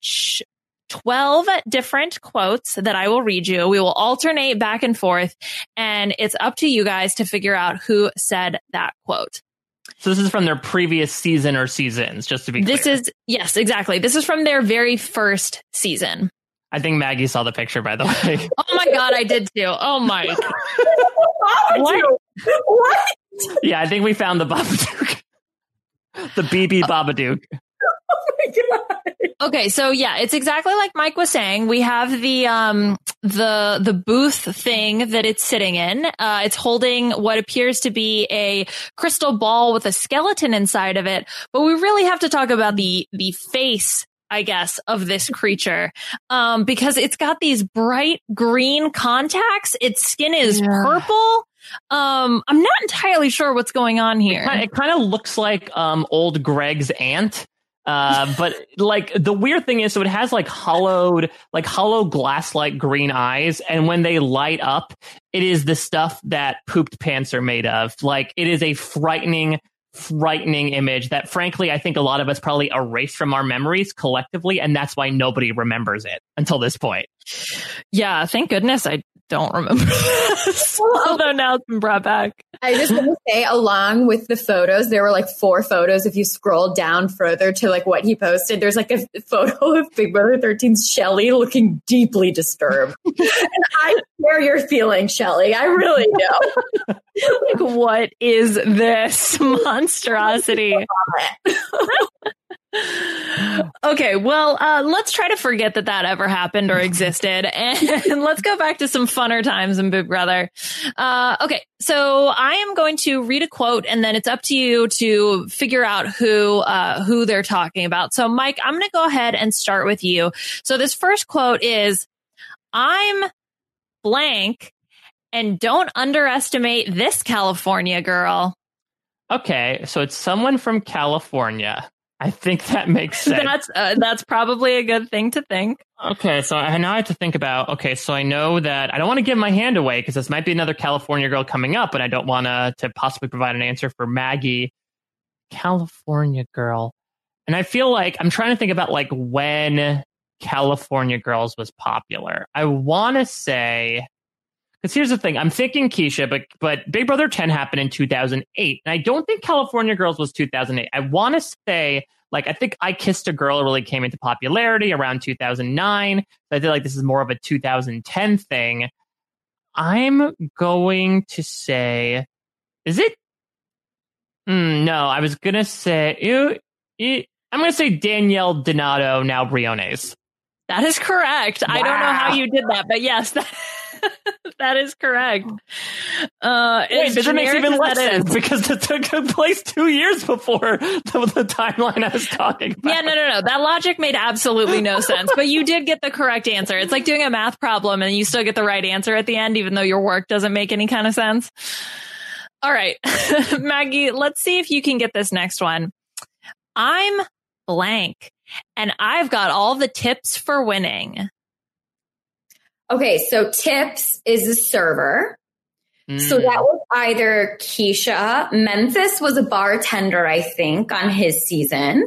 twelve different quotes that I will read you. We will alternate back and forth, and it's up to you guys to figure out who said that quote. So this is from their previous season or seasons, just to be clear. This is, yes, exactly. This is from their very first season. I think Maggie saw the picture, by the way. Oh my God, I did too. Oh my. What? What? Yeah, I think we found the Babadook. The B B Babadook. Oh my God. Okay, so yeah, it's exactly like Mike was saying. We have the um the the booth thing that it's sitting in. Uh, it's holding what appears to be a crystal ball with a skeleton inside of it. But we really have to talk about the the face, I guess, of this creature, um, because it's got these bright green contacts. Its skin is yeah. purple. Um, I'm not entirely sure what's going on here. It kind of looks like um, old Greg's aunt. Uh, but like the weird thing is, so it has like hollowed, like hollow glass like green eyes. And when they light up, it is the stuff that pooped pants are made of. Like it is a frightening, frightening image that, frankly, I think a lot of us probably erased from our memories collectively. And that's why nobody remembers it until this point. Yeah, thank goodness I don't remember this. Although now it's been brought back. I just want to say, along with the photos, there were like four photos. If you scroll down further to like what he posted, there's like a photo of Big Brother thirteen's Shelly looking deeply disturbed. And I share your feelings, Shelly. I really do. Like, what is this monstrosity? Okay, well, uh, let's try to forget that that ever happened or existed, and let's go back to some funner times in Big Brother. Uh, okay, so I am going to read a quote, and then it's up to you to figure out who uh, who they're talking about. So, Mike, I'm going to go ahead and start with you. So this first quote is, "I'm blank, and don't underestimate this California girl." Okay, so it's someone from California. I think that makes sense. That's uh, that's probably a good thing to think. Okay, so I now I have to think about, okay, so I know that I don't want to give my hand away because this might be another California girl coming up, and I don't want to to possibly provide an answer for Maggie. California girl. And I feel like I'm trying to think about like when California Girls was popular. I want to say, because here's the thing, I'm thinking Keisha, but but Big Brother ten happened in two thousand eight, and I don't think California Girls was two thousand eight. I want to say, like, I think I Kissed a Girl really came into popularity around two thousand nine. So I feel like this is more of a two thousand ten thing. I'm going to say, is it? Mm, no, I was going to say, ew, ew, I'm going to say Danielle Donato, now Briones. That is correct. Wow. I don't know how you did that, but yes, that, that is correct. Uh, Wait, this makes even less sense because it took place two years before the, the timeline I was talking about. Yeah, no, no, no. That logic made absolutely no sense, but you did get the correct answer. It's like doing a math problem and you still get the right answer at the end, even though your work doesn't make any kind of sense. All right, Maggie, let's see if you can get this next one. I'm blank, and I've got all the tips for winning. Okay, so Tips is a server. Mm. So that was either Keisha. Memphis was a bartender, I think, on his season.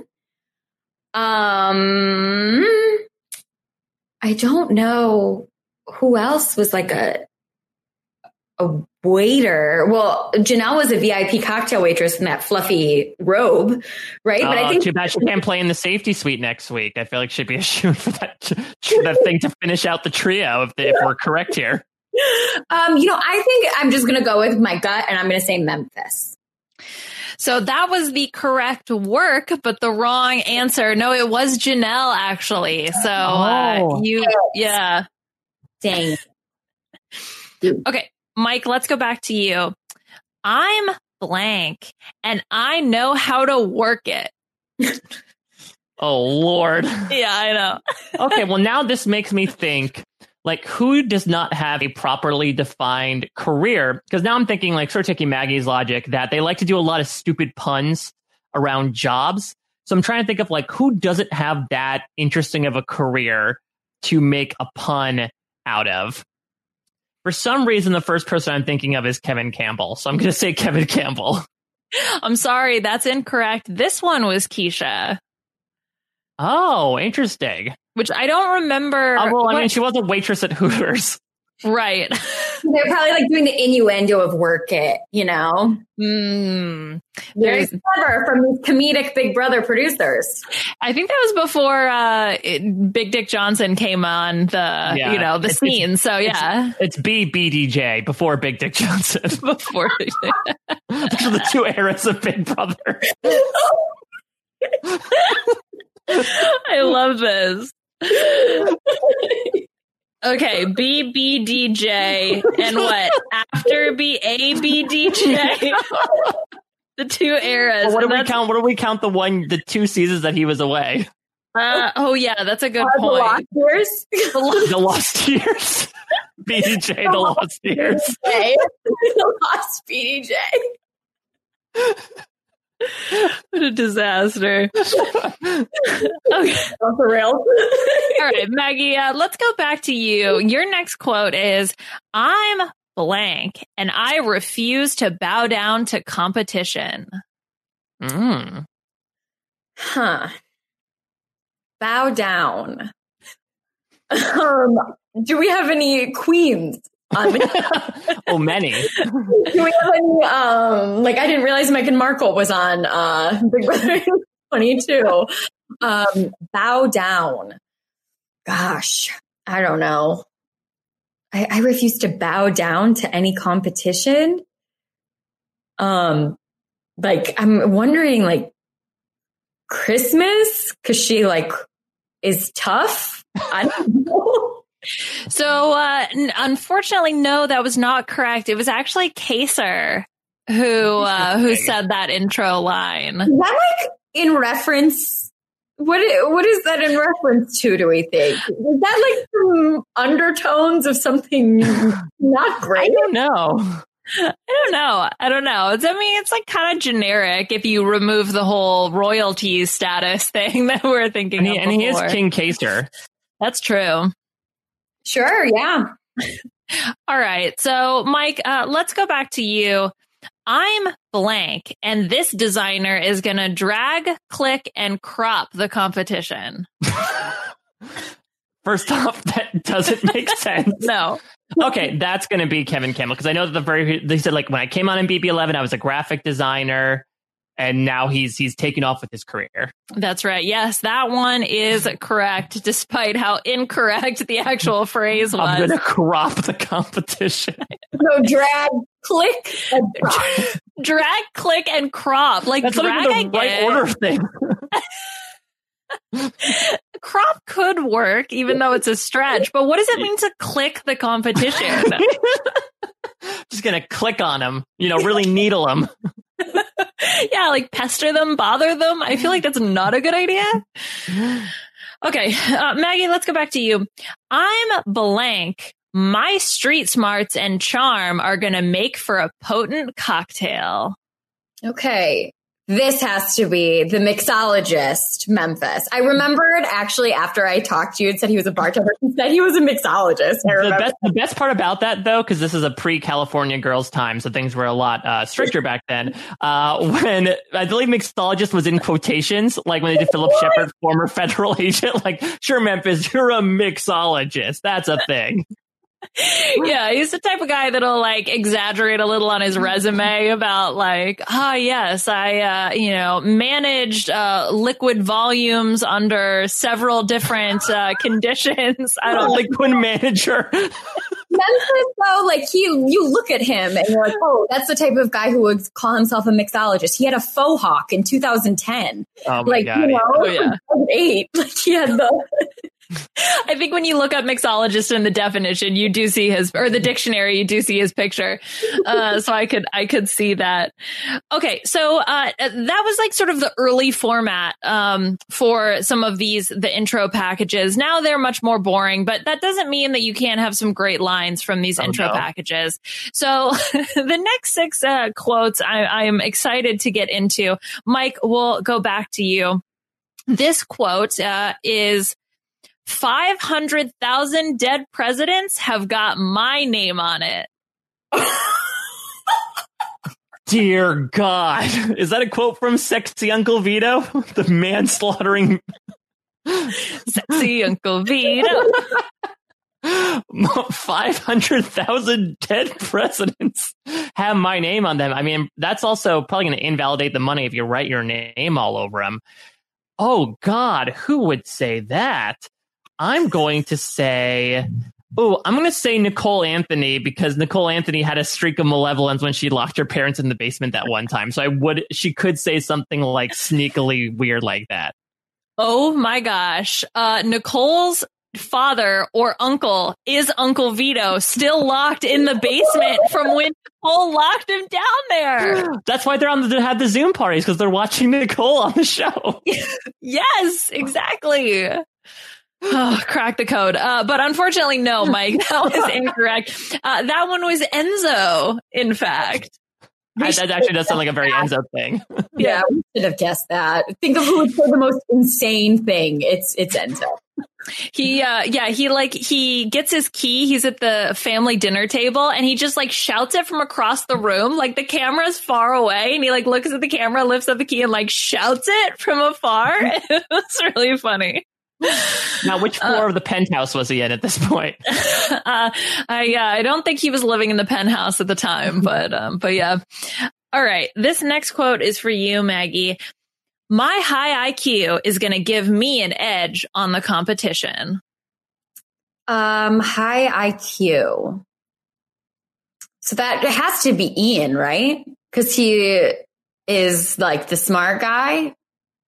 Um, I don't know who else was like a a waiter. Well, Janelle was a V I P cocktail waitress in that fluffy robe, right? Oh, but I think too bad she can't play in the safety suite next week. I feel like she'd be a shoe for that, that thing to finish out the trio if, they, if we're correct here. Um, you know, I think I'm just going to go with my gut and I'm going to say Memphis. So that was the correct work, but the wrong answer. No, it was Janelle, actually. So oh. uh, you, yeah. Dang. Okay. Mike, let's go back to you. I'm blank, and I know how to work it. Oh, Lord. Yeah, I know. Okay, well, now this makes me think, like, who does not have a properly defined career? Because now I'm thinking, like, sort of taking Maggie's logic, that they like to do a lot of stupid puns around jobs. So I'm trying to think of, like, who doesn't have that interesting of a career to make a pun out of? For some reason, the first person I'm thinking of is Kevin Campbell. So I'm going to say Kevin Campbell. I'm sorry, that's incorrect. This one was Keisha. Oh, interesting. Which I don't remember. Oh, well, I what? mean, she was a waitress at Hooters. Right. They're probably like doing the innuendo of work it, you know? Mm. Very clever from these comedic Big Brother producers. I think that was before uh, it, Big Dick Johnson came on the, yeah. you know, the it's, scene. It's, so, yeah. It's, it's B B D J before Big Dick Johnson. Before. Those are the two eras of Big Brother. I love this. Okay, B B D J and what? After B A B D J? The two eras. Well, what do we count? What do we count the one, the two seasons that he was away? Uh, oh, yeah, that's a good uh, point. The Lost Years? The, lo- the Lost Years. B D J, the, the Lost Years. The Lost B D J. What a disaster. Okay. Off the rails. All right, Maggie, uh, let's go back to you. Your next quote is, I'm blank, and I refuse to bow down to competition. Mm. Huh. Bow down. Um, do we have any queens? Um, oh, many. Do we have any, um, like, I didn't realize Meghan Markle was on uh, Big Brother twenty-two. Um, bow down. Gosh, I don't know. I, I refuse to bow down to any competition. Um, like, I'm wondering, like, Christmas because she like is tough. I don't know. So, uh, n- unfortunately, no, that was not correct. It was actually Kaser who uh, who said that intro line. Is that like in reference? What i- what is that in reference to? Do we think is that like some undertones of something not I great? don't know. I don't know. I don't know. It's, I mean, it's like kind of generic if you remove the whole royalties status thing that we're thinking And he, of and he is before. King Kaser. That's true. Sure, yeah. All right. So, Mike, uh, let's go back to you. I'm blank, and this designer is going to drag, click, and crop the competition. First off, that doesn't make sense. No. Okay, that's going to be Kevin Campbell because I know that the very they said like when I came on in B B eleven, I was a graphic designer, and now he's he's taking off with his career. That's right. Yes, that one is correct, despite how incorrect the actual phrase was. I'm going to crop the competition. So drag, click, and drop. Drag, click, and crop. Like That's not drag, even the I right get. order of things. Crop could work, even though it's a stretch. But what does it mean to click the competition? Just going to click on him, you know, really needle him. Yeah, like pester them, bother them. I feel like that's not a good idea. Okay, uh, Maggie, let's go back to you. I'm blank. My street smarts and charm are going to make for a potent cocktail. Okay. This has to be the mixologist, Memphis. I remembered actually after I talked to you and said he was a bartender, he said he was a mixologist. I The remember. best, the best part about that, though, because this is a pre-California girls' time, so things were a lot uh, stricter back then. Uh, when I believe mixologist was in quotations, like when they did Philip Shepard, former federal agent, like, sure, Memphis, you're a mixologist. That's a thing. Yeah, he's the type of guy that'll like exaggerate a little on his resume about like, ah, yes, I, uh, you know, managed uh, liquid volumes under several different uh, conditions. I don't think. Liquid manager. Memphis, though, like he, you look at him and you're like, oh, that's the type of guy who would call himself a mixologist. He had a faux hawk in two thousand ten. Oh, my Like, God. you know, Oh, yeah. two thousand eight. Like he had the. I think when you look up mixologist in the definition, you do see his, or the dictionary, you do see his picture. Uh, so I could, I could see that. Okay. So, uh, that was like sort of the early format, um, for some of these, the intro packages. Now they're much more boring, but that doesn't mean that you can't have some great lines from these Oh, intro no. packages. So the next six, uh, quotes I, I'm excited to get into. Mike, we'll go back to you. This quote, uh, is, five hundred thousand dead presidents have got my name on it. Dear God. Is that a quote from Sexy Uncle Vito? The manslaughtering. Sexy Uncle Vito. five hundred thousand dead presidents have my name on them. I mean, that's also probably going to invalidate the money if you write your name all over them. Oh, God, who would say that? I'm going to say, oh, I'm going to say Nicole Anthony because Nicole Anthony had a streak of malevolence when she locked her parents in the basement that one time. So I would, she could say something like sneakily weird like that. Oh my gosh. Uh, Nicole's father or uncle is Uncle Vito, still locked in the basement from when Nicole locked him down there. That's why they're on the, have the Zoom parties because they're watching Nicole on the show. Yes, exactly. Oh, crack the code. Uh, but unfortunately, no, Mike, that was incorrect. Uh, that one was Enzo, in fact. I, that actually does sound like a very Enzo thing. Yeah, we should have guessed that. Think of who would say the most insane thing. It's it's Enzo. He, uh, yeah, he like, he gets his key. He's at the family dinner table and he just like shouts it from across the room. Like the camera's far away and he like looks at the camera, lifts up the key and like shouts it from afar. It's really funny. Now, which floor uh, of the penthouse was he in at this point? uh, I, uh, I don't think he was living in the penthouse at the time, but, um, but yeah. All right. This next quote is for you, Maggie. My high I Q is going to give me an edge on the competition. Um, high I Q. So that it has to be Ian, right? Because he is like the smart guy.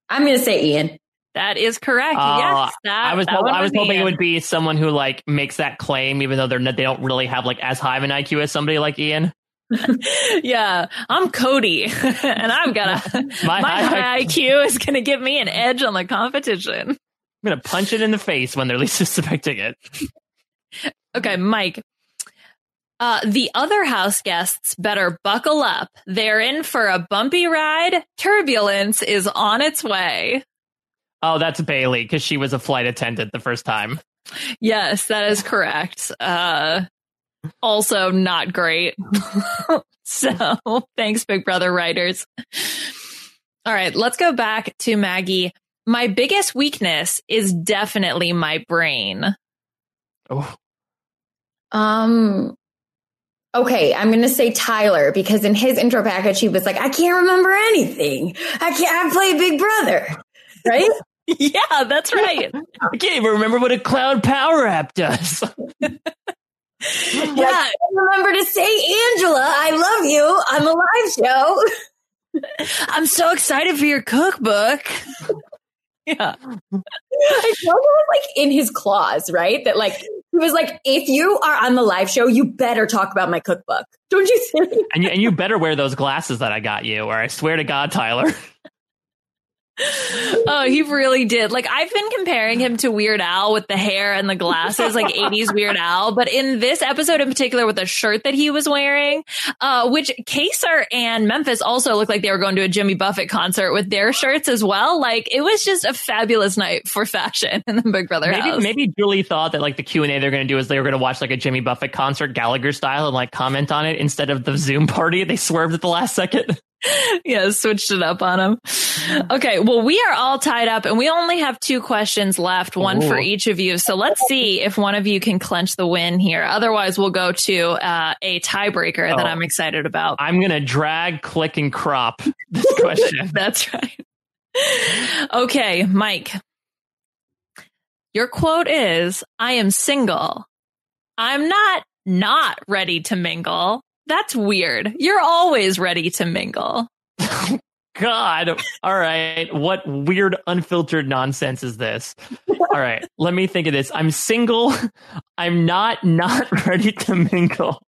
I'm going to say Ian. That is correct. Uh, yes, that, I was that ho- one I was hoping Ian. it would be someone who like makes that claim, even though they're not, they don't really have like as high of an I Q as somebody like Ian. Yeah, I'm Cody, and I've got a My my, high- high I Q is going to give me an edge on the competition. I'm gonna punch it in the face when they're least suspecting it. Okay, Mike. Uh, the other house guests better buckle up. They're in for a bumpy ride. Turbulence is on its way. Oh, that's Bailey because she was a flight attendant the first time. Yes, that is correct. Uh, also not great. So thanks, Big Brother writers. All right, let's go back to Maggie. My biggest weakness is definitely my brain. Oh, Um. Okay, I'm going to say Tyler because in his intro package, he was like, I can't remember anything. I can't, I play Big Brother. Right? Yeah, that's right. I can't even remember what a cloud power app does. Yeah. I remember to say, Angela, I love you on the live show. I'm so excited for your cookbook. Yeah. I feel like it was like in his clause, right? That like, he was like, if you are on the live show, you better talk about my cookbook. Don't you think? And you, and you better wear those glasses that I got you, or I swear to God, Tyler. Oh, he really did. Like, I've been comparing him to Weird Al with the hair and the glasses, like eighties Weird Al. But in this episode in particular, with the shirt that he was wearing, uh, which Kaysar and Memphis also looked like they were going to a Jimmy Buffett concert with their shirts as well. Like, it was just a fabulous night for fashion in the Big Brother Maybe house. maybe Julie thought that like the Q and A they're going to do is they were going to watch like a Jimmy Buffett concert, Gallagher style, and like comment on it instead of the Zoom party. They swerved at the last second. Yeah, switched it up on him. Okay, well, we are all tied up and we only have two questions left, one Ooh. for each of you. So let's see if one of you can clench the win here. Otherwise, we'll go to uh, a tiebreaker Oh. that I'm excited about. I'm going to drag, click, and crop this question. That's right. Okay, Mike. Your quote is, I am single. I'm not not ready to mingle. That's weird. You're always ready to mingle. God. All right. What weird, unfiltered nonsense is this? All right. Let me think of this. I'm single. I'm not not ready to mingle.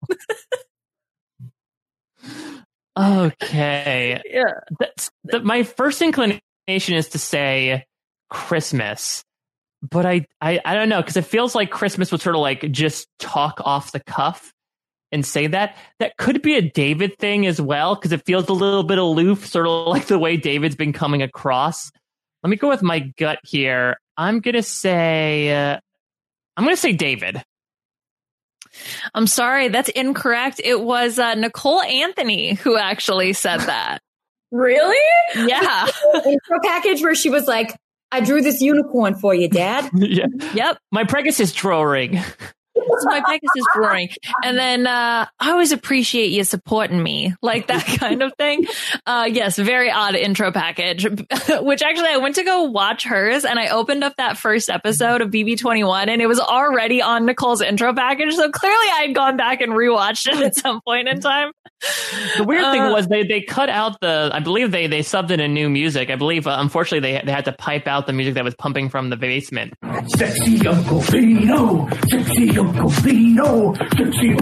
Okay. Yeah. That's the, my first inclination is to say Christmas. But I, I, I don't know, because it feels like Christmas would sort of like just talk off the cuff and say that. That could be a David thing as well, because it feels a little bit aloof, sort of like the way David's been coming across. Let me go with my gut here. I'm going to say, uh, I'm going to say David. I'm sorry, that's incorrect. It was uh, Nicole Anthony who actually said that. Really? Yeah. Intro package where she was like, I drew this unicorn for you, Dad. Yeah. Yep. My Pegasus drawing. It's my Pegasus drawing. And then uh, I always appreciate you supporting me, like that kind of thing. Uh, yes, very odd intro package, which actually I went to go watch hers and I opened up that first episode of B B twenty-one and it was already on Nicole's intro package. So clearly I had gone back and rewatched it at some point in time. The weird Uh, thing was they, they cut out the, I believe they, they subbed in a new music. I believe, uh, unfortunately, they, they had to pipe out the music that was pumping from the basement. Sexy Uncle Vino, sexy Uncle Vino, sexy.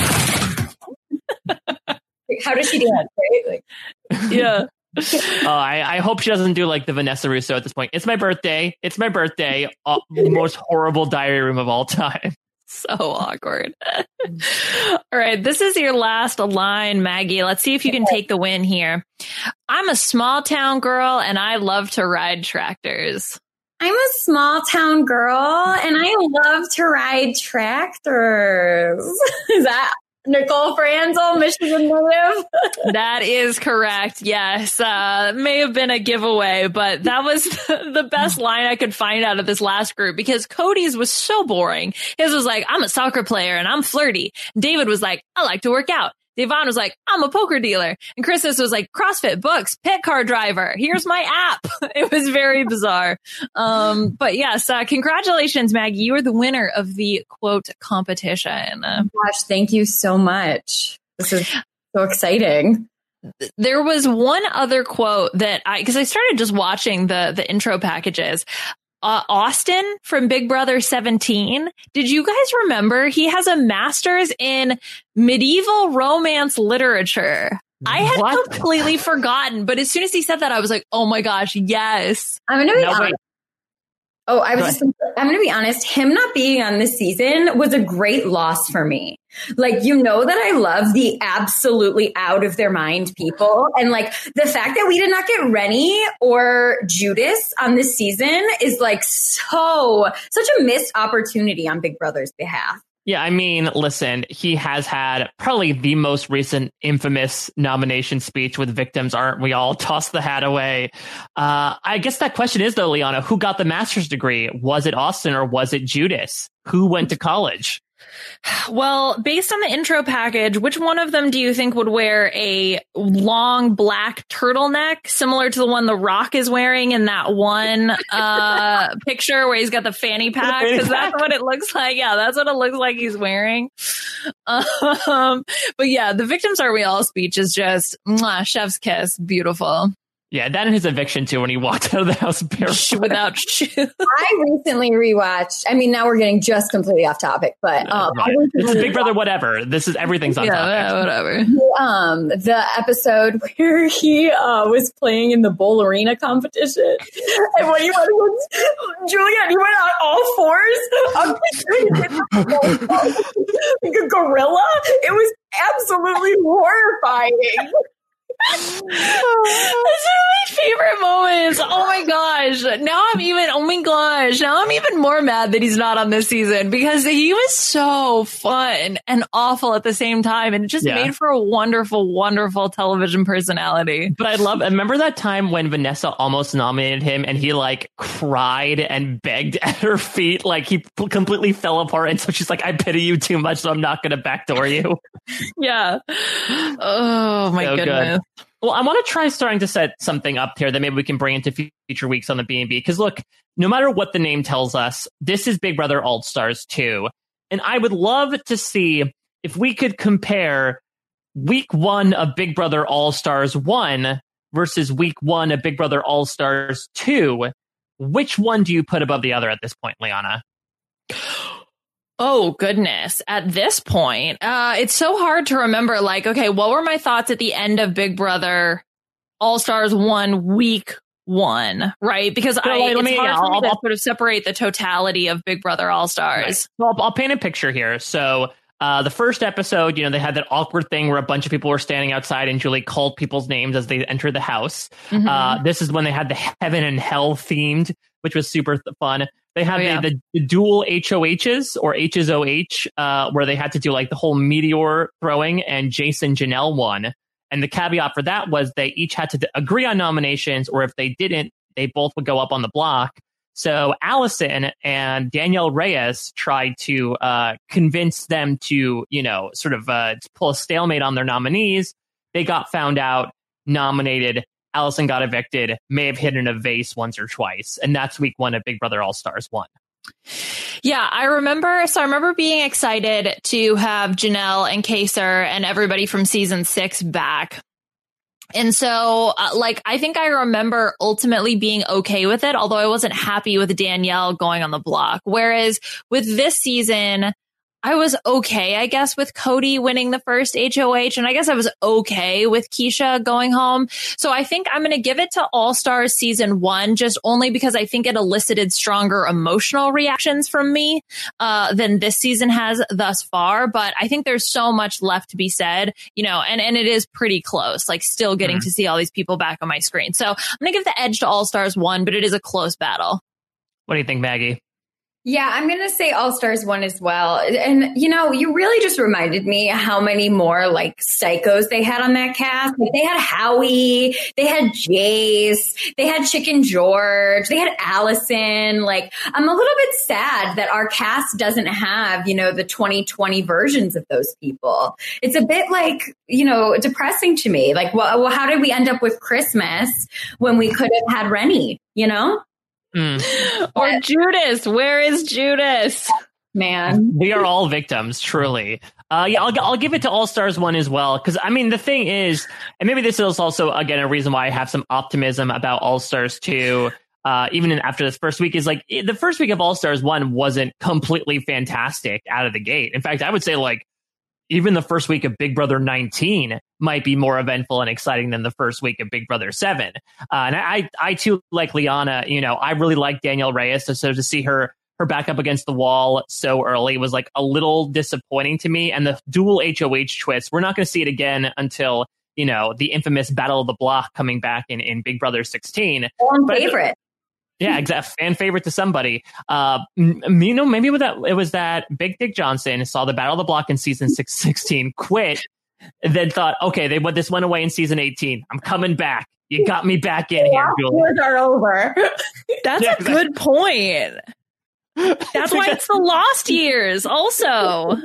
How does she dance? Right? Like, Yeah. Uh, I, I hope she doesn't do like the Vanessa Russo at this point. It's my birthday. It's my birthday. Uh, most horrible diary room of all time. So awkward. All right. This is your last line, Maggie. Let's see if you can take the win here. I'm a small town girl and I love to ride tractors. I'm a small town girl and I love to ride tractors. Is that Nicole Franzel, Michigan native? That is correct. Yes. Uh, may have been a giveaway, but that was the best line I could find out of this last group because Cody's was so boring. His was like, I'm a soccer player and I'm flirty. David was like, I like to work out. Devon was like, I'm a poker dealer. And Christmas was like, CrossFit, books, pit car driver. Here's my app. It was very bizarre. Um, but yes, uh, congratulations, Maggie. You are the winner of the quote competition. Gosh, thank you so much. This is so exciting. there was one other quote that I, because I started just watching the the intro packages. Uh, Austin from Big Brother seventeen. Did you guys remember? He has a master's in medieval romance literature. I had what? completely forgotten, but as soon as he said that, I was like, "Oh my gosh, yes!" I'm gonna be no, honest. wait. Oh, I was just, I'm going to be honest. Him not being on this season was a great loss for me. Like, you know that I love the absolutely out of their mind people. And like the fact that we did not get Rennie or Judas on this season is like so, such a missed opportunity on Big Brother's behalf. Yeah, I mean, listen, he has had probably the most recent infamous nomination speech with Victims Aren't We All? Toss the hat away. Uh, I guess that question is, though, Liana, who got the master's degree? Was it Austin or was it Judas? Who went to college? Well, based on the intro package, which one of them do you think would wear a long black turtleneck similar to the one The Rock is wearing in that one uh, picture where he's got the fanny pack? Because that's what it looks like. Yeah, that's what it looks like he's wearing. Um, but yeah, the Victims Are We All speech is just mwah, chef's kiss. Beautiful. Yeah, that and his eviction too when he walked out of the house barefoot. Without shoes. I recently rewatched. I mean, now we're getting just completely off topic, but um, right. This is Big Brother, whatever. This is everything's on yeah, topic. Yeah, whatever. Um, the episode where he uh, was playing in the bowl arena competition, and when he went, Julian, he went on all fours, like a gorilla. It was absolutely horrifying. That's one of my favorite moments. Oh my gosh. Now I'm even, oh my gosh. Now I'm even more mad that he's not on this season because he was so fun and awful at the same time. And it just yeah. made for a wonderful, wonderful television personality. But I love, remember that time when Vanessa almost nominated him and he like cried and begged at her feet? Like he p- completely fell apart. And so she's like, I pity you too much, so I'm not going to backdoor you. Yeah. Oh my so goodness. Good. Well, I want to try starting to set something up here that maybe we can bring into future weeks on the B and B. Because look, no matter what the name tells us, this is Big Brother All-Stars two. And I would love to see if we could compare week one of Big Brother All-Stars one versus week one of Big Brother All-Stars two. Which one do you put above the other at this point, Liana? Oh, goodness. At this point, uh, it's so hard to remember, like, okay, what were my thoughts at the end of Big Brother All-Stars one, week one, right? Because so, I, like, it's me, hard I'll, for me I'll, to sort of separate the totality of Big Brother All-Stars. Right. So I'll, I'll paint a picture here. So uh, the first episode, you know, they had that awkward thing where a bunch of people were standing outside and Julie called people's names as they entered the house. Mm-hmm. Uh, this is when they had the heaven and hell themed, which was super th- fun. They had oh, yeah. the, the dual H O Hs or H's O H, uh, where they had to do like the whole meteor throwing, and Jason Janelle won. And the caveat for that was they each had to agree on nominations, or if they didn't, they both would go up on the block. So Allison and Danielle Reyes tried to uh, convince them to, you know, sort of uh, pull a stalemate on their nominees. They got found out, nominated. Allison got evicted, may have hidden a vase once or twice. And that's week one of Big Brother All-Stars one. Yeah, I remember. So I remember being excited to have Janelle and Kaysar and everybody from season six back. And so, uh, like, I think I remember ultimately being okay with it, although I wasn't happy with Danielle going on the block. Whereas with this season, I was okay, I guess, with Cody winning the first H O H. And I guess I was okay with Keisha going home. So I think I'm going to give it to All-Stars season one, just only because I think it elicited stronger emotional reactions from me uh, than this season has thus far. But I think there's so much left to be said, you know, and, and it is pretty close, like still getting mm-hmm. to see all these people back on my screen. So I'm going to give the edge to All-Stars one, but it is a close battle. What do you think, Maggie? Yeah, I'm going to say All-Stars one as well. And, you know, you really just reminded me how many more, like, psychos they had on that cast. Like, they had Howie, they had Jace, they had Chicken George, they had Allison. Like, I'm a little bit sad that our cast doesn't have, you know, the twenty twenty versions of those people. It's a bit, like, you know, depressing to me. Like, well, well how did we end up with Christmas when we could have had Rennie, you know? Mm. Or Judas. Where is Judas? Man. We are all victims, truly. Uh, Uh, yeah, I'll, I'll give it to All Stars one as well. Because, I mean, the thing is, and maybe this is also, again, a reason why I have some optimism about All Stars two, uh, even in, after this first week, is like the first week of All Stars one wasn't completely fantastic out of the gate. In fact, I would say like even the first week of Big Brother nineteen might be more eventful and exciting than the first week of Big Brother seven. Uh, and I, I too, like Liana, you know, I really like Danielle Reyes. So, so to see her her back up against the wall so early was like a little disappointing to me. And the dual H O H twist, we're not going to see it again until, you know, the infamous Battle of the Block coming back in, in Big Brother sixteen. Fan but, favorite. Yeah, exactly. Fan favorite to somebody. Uh, you know, maybe with that, it was that Big Dick Johnson saw the Battle of the Block in season six, sixteen, quit, and then thought, okay, they this went away in season eighteen. I'm coming back. You got me back in here, Julie. Wars are over. That's Yeah, a good point. That's why it's the lost years also.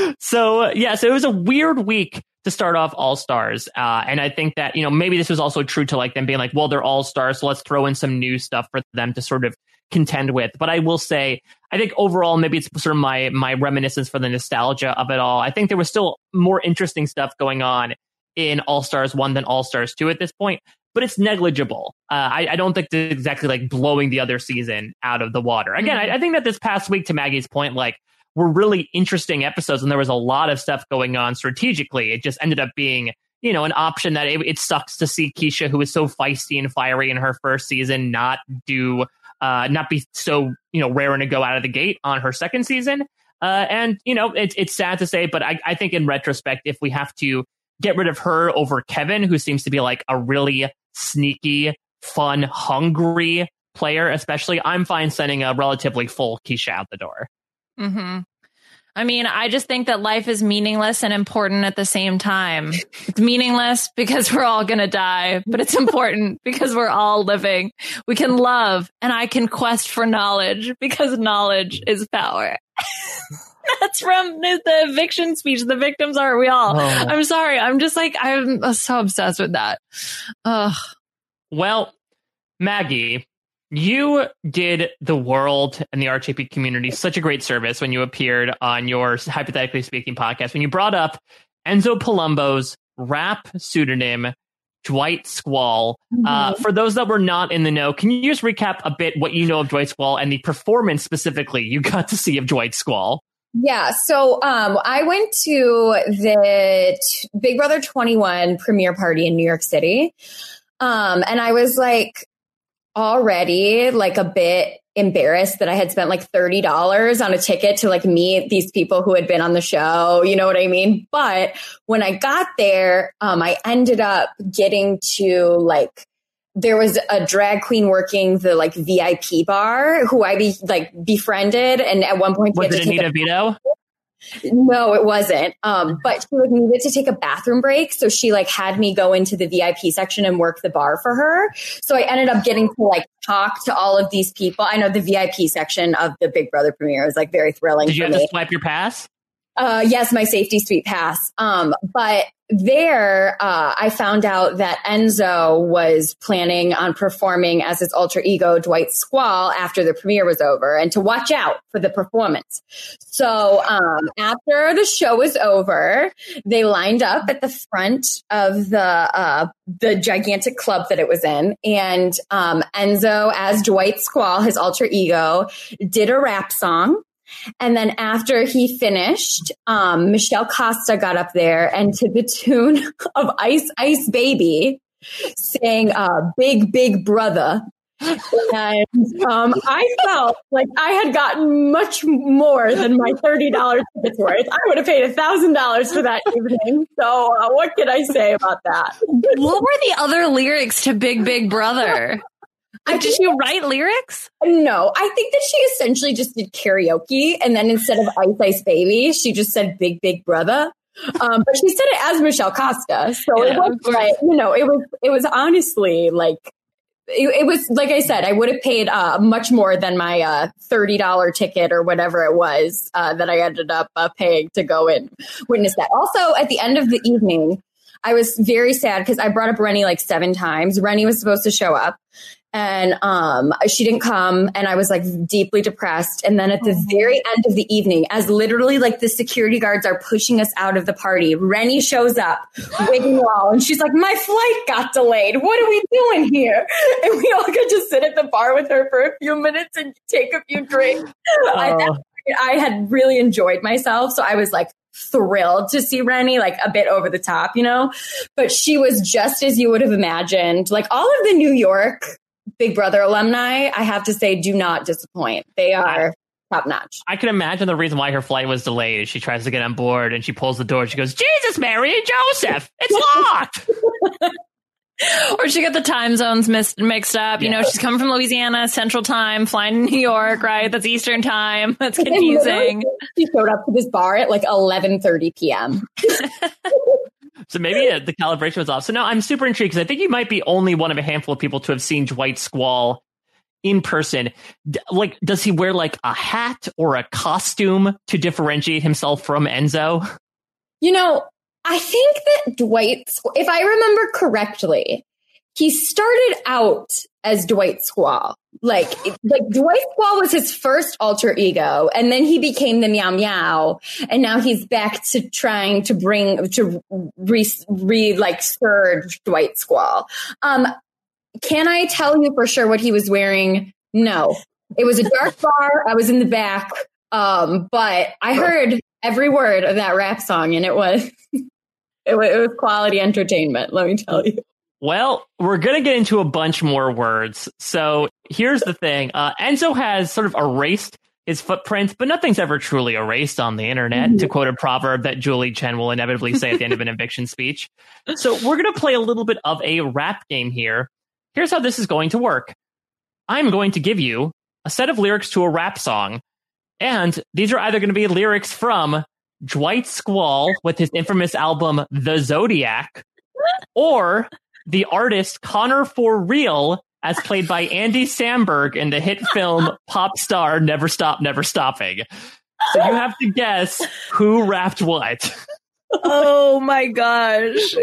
So, yeah, so it was a weird week to start off All Stars. Uh, and I think that, you know, maybe this was also true to like them being like, well, they're All Stars, so let's throw in some new stuff for them to sort of contend with. But I will say, I think overall, maybe it's sort of my my reminiscence for the nostalgia of it all. I think there was still more interesting stuff going on in All Stars one than All Stars two at this point. But it's negligible. Uh, I, I don't think it's exactly like blowing the other season out of the water. Again, mm-hmm. I, I think that this past week, to Maggie's point, like were really interesting episodes, and there was a lot of stuff going on strategically. It just ended up being, you know, an option that it, it sucks to see Keisha, who was so feisty and fiery in her first season, not do, uh, not be so, you know, raring to go out of the gate on her second season. Uh, and you know, it's it's sad to say, but I, I think in retrospect, if we have to get rid of her over Kevin, who seems to be like a really sneaky, fun, hungry player, especially, I'm fine sending a relatively full Keisha out the door. Mm-hmm. I mean, I just think that life is meaningless and important at the same time. It's meaningless because we're all going to die, but it's important because we're all living. We can love, and I can quest for knowledge because knowledge is power. That's from the eviction speech. The victims are we all. Oh. I'm sorry. I'm just like, I'm so obsessed with that. Ugh. Well, Maggie, you did the world and the R H A P community such a great service when you appeared on your Hypothetically Speaking podcast, when you brought up Enzo Palumbo's rap pseudonym, Dwight Squall. Mm-hmm. Uh, for those that were not in the know, can you just recap a bit what you know of Dwight Squall and the performance specifically you got to see of Dwight Squall? Yeah, so um, I went to the t- Big Brother twenty-one premiere party in New York City. Um, and I was like already like a bit embarrassed that I had spent like thirty dollars on a ticket to like meet these people who had been on the show. You know what I mean? But when I got there, um, I ended up getting to like, there was a drag queen working the like V I P bar who I be like befriended. And at one point, was it Anita Vito? No, it wasn't. Um, but she like, needed to take a bathroom break. So she like had me go into the V I P section and work the bar for her. So I ended up getting to like talk to all of these people. I know the V I P section of the Big Brother premiere was like very thrilling. Did you for have me. to swipe your pass? Uh, yes, my safety suite pass. Um, but there, uh, I found out that Enzo was planning on performing as his alter ego, Dwight Squall, after the premiere was over, and to watch out for the performance. So, um, after the show was over, they lined up at the front of the, uh, the gigantic club that it was in. And, um, Enzo, as Dwight Squall, his alter ego, did a rap song. And then after he finished, um, Michelle Costa got up there and to the tune of Ice Ice Baby sang uh, Big Big Brother. And um, I felt like I had gotten much more than my thirty dollars tickets worth. I would have paid one thousand dollars for that evening. So uh, what can I say about that? What were the other lyrics to Big Big Brother? I did you write lyrics? No, I think that she essentially just did karaoke, and then instead of Ice Ice Baby, she just said Big Big Brother. Um, but she said it as Michelle Costa, so yeah, it was like, you know, it was it was honestly like it, it was like I said, I would have paid uh, much more than my uh, thirty dollars ticket or whatever it was uh, that I ended up uh, paying to go and witness that. Also, at the end of the evening, I was very sad because I brought up Rennie like seven times. Rennie was supposed to show up. And um, she didn't come, and I was like deeply depressed. And then at the very end of the evening, as literally like the security guards are pushing us out of the party, Rennie shows up, wigging wall, and she's like, "My flight got delayed. What are we doing here?" And we all got to sit at the bar with her for a few minutes and take a few drinks. Oh. I, I had really enjoyed myself, so I was like thrilled to see Rennie, like a bit over the top, you know. But she was just as you would have imagined. Like all of the New York Big Brother alumni, I have to say, do not disappoint. They are top notch. I can imagine the reason why her flight was delayed is she tries to get on board and she pulls the door. She goes, "Jesus, Mary and Joseph, it's locked." Or she got the time zones mis- mixed up. You Yeah. know, she's coming from Louisiana, Central Time, flying to New York, right? That's Eastern Time. That's confusing. She showed up to this bar at like eleven thirty p.m. So maybe uh, the calibration was off. So now I'm super intrigued because I think you might be only one of a handful of people to have seen Dwight Squall in person. D- like, does he wear like a hat or a costume to differentiate himself from Enzo? You know, I think that Dwight, if I remember correctly, he started out as Dwight Squall. Like, like Dwight Squall was his first alter ego, and then he became the Meow Meow, and now he's back to trying to bring to re, re like surge Dwight Squall. Um, can I tell you for sure what he was wearing? No, it was a dark bar. I was in the back, um, but I heard every word of that rap song, and it was it was, it was quality entertainment. Let me tell you. Well, we're going to get into a bunch more words. So here's the thing. Uh, Enzo has sort of erased his footprint, but nothing's ever truly erased on the internet, mm-hmm. to quote a proverb that Julie Chen will inevitably say at the end of an eviction speech. So we're going to play a little bit of a rap game here. Here's how this is going to work. I'm going to give you a set of lyrics to a rap song, and these are either going to be lyrics from Dwight Squall with his infamous album, The Zodiac, or the artist Connor For Real, as played by Andy Samberg in the hit film Pop Star Never Stop, Never Stopping. So you have to guess who rapped what. Oh my gosh.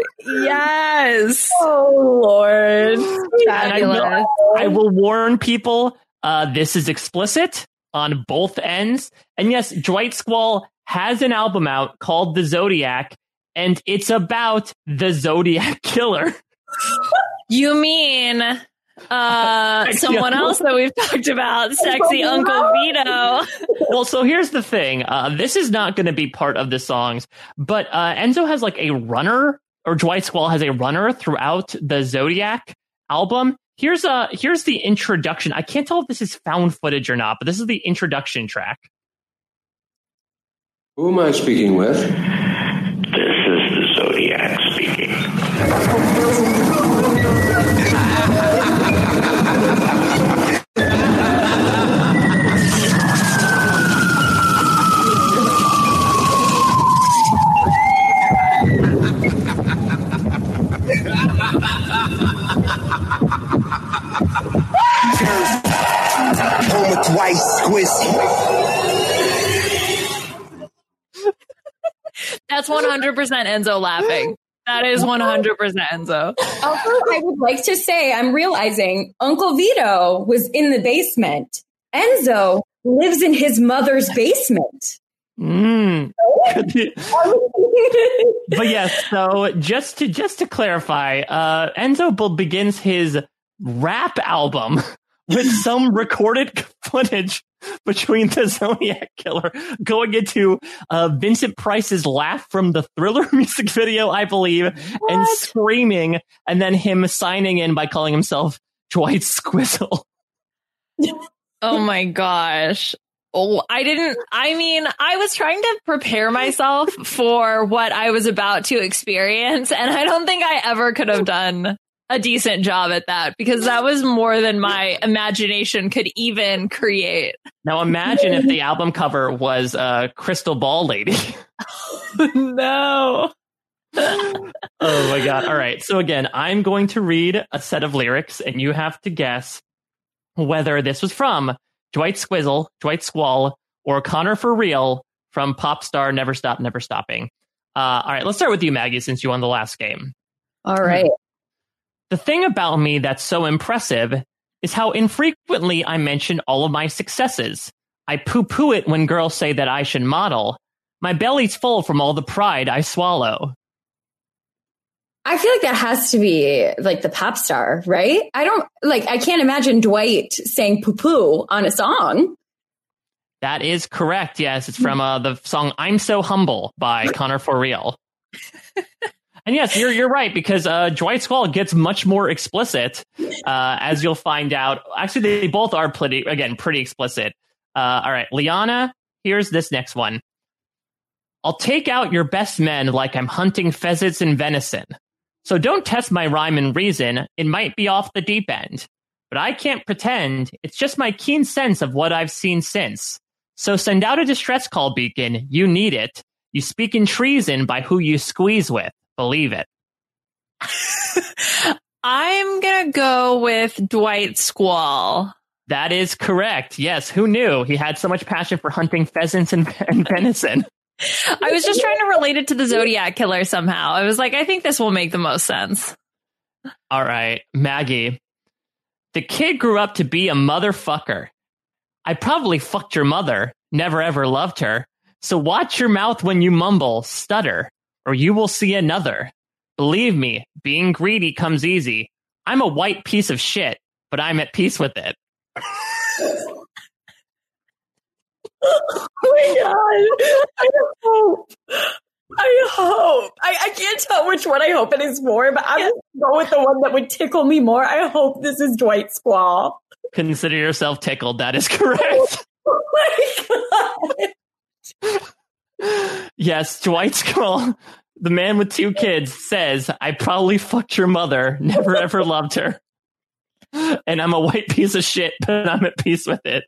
Yes. Oh, Lord. And I will, I will warn people, uh, this is explicit on both ends. And yes, Dwight Squall has an album out called The Zodiac, and it's about the Zodiac Killer. You mean uh, someone else that we've talked about, Sexy Uncle Vito. Well, so here's the thing. Uh, this is not going to be part of the songs, but uh, Enzo has like a runner, or Dwight Squall has a runner throughout the Zodiac album. Here's uh, here's the introduction. I can't tell if this is found footage or not, but this is the introduction track. Who am I speaking with? This is the Zodiac speaking. Home with Dwight Squizzy. That's one hundred percent Enzo laughing. That is one hundred percent Enzo. Also, I would like to say, I'm realizing Uncle Vito was in the basement. Enzo lives in his mother's basement. Mm. But yes, so just to just to clarify, uh, Enzo b- begins his rap album with some recorded footage between the Zodiac Killer going into uh, Vincent Price's Laugh from the Thriller music video, I believe, what? And screaming, and then him signing in by calling himself Dwight Squizzle. Oh my gosh. Oh, I didn't, I mean, I was trying to prepare myself for what I was about to experience, and I don't think I ever could have done a decent job at that, because that was more than my imagination could even create. Now imagine if the album cover was a uh, Crystal Ball Lady. No. Oh my God. All right. So again, I'm going to read a set of lyrics, and you have to guess whether this was from Dwight Squizzle, Dwight Squall, or Connor For Real from Pop Star Never Stop, Never Stopping. Uh, all right, let's start with you, Maggie, since you won the last game. All right. The thing about me that's so impressive is how infrequently I mention all of my successes. I poo-poo it when girls say that I should model. My belly's full from all the pride I swallow. I feel like that has to be like the pop star, right? I don't like, I can't imagine Dwight saying poo-poo on a song. That is correct. Yes, it's from uh, the song "I'm So Humble" by Connor For Real. And yes, you're you're right, because uh, Dwight Squall gets much more explicit, uh, as you'll find out. Actually, they both are pretty again pretty explicit. Uh, all right, Liana, here's this next one. I'll take out your best men like I'm hunting pheasants and venison. So don't test my rhyme and reason. It might be off the deep end, but I can't pretend. It's just my keen sense of what I've seen since. So send out a distress call beacon. You need it. You speak in treason by who you squeeze with. Believe it. I'm going to go with Dwight Squall. That is correct. Yes. Who knew he had so much passion for hunting pheasants and, and venison? I was just trying to relate it to the Zodiac Killer somehow. I was like, I think this will make the most sense. All right, Maggie. The kid grew up to be a motherfucker. I probably fucked your mother, never ever loved her. So watch your mouth when you mumble, stutter, or you will see another. Believe me, being greedy comes easy. I'm a white piece of shit, but I'm at peace with it. Oh my God. I hope. I hope. I, I can't tell which one I hope it is more, but I'm going to go with the one that would tickle me more. I hope this is Dwight Squall. Consider yourself tickled. That is correct. Oh my God. Yes, Dwight Squall, the man with two kids, says, I probably fucked your mother, never ever loved her. And I'm a white piece of shit, but I'm at peace with it.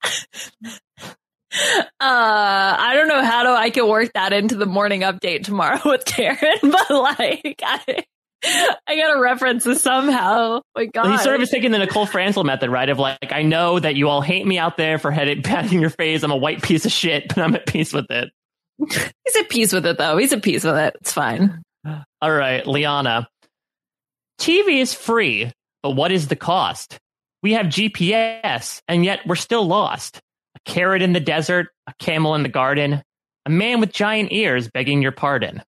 Uh, I don't know how to I can work that into the morning update tomorrow with Karen, but like I, I gotta reference this somehow. My God, well, he sort of is taking the Nicole Franzel method, right? Of like, I know that you all hate me out there for headed patting your face. I'm a white piece of shit, but I'm at peace with it. He's at peace with it, though. He's at peace with it. It's fine. All right, Liana. T V is free, but what is the cost? We have G P S, and yet we're still lost. A carrot in the desert, a camel in the garden, a man with giant ears begging your pardon.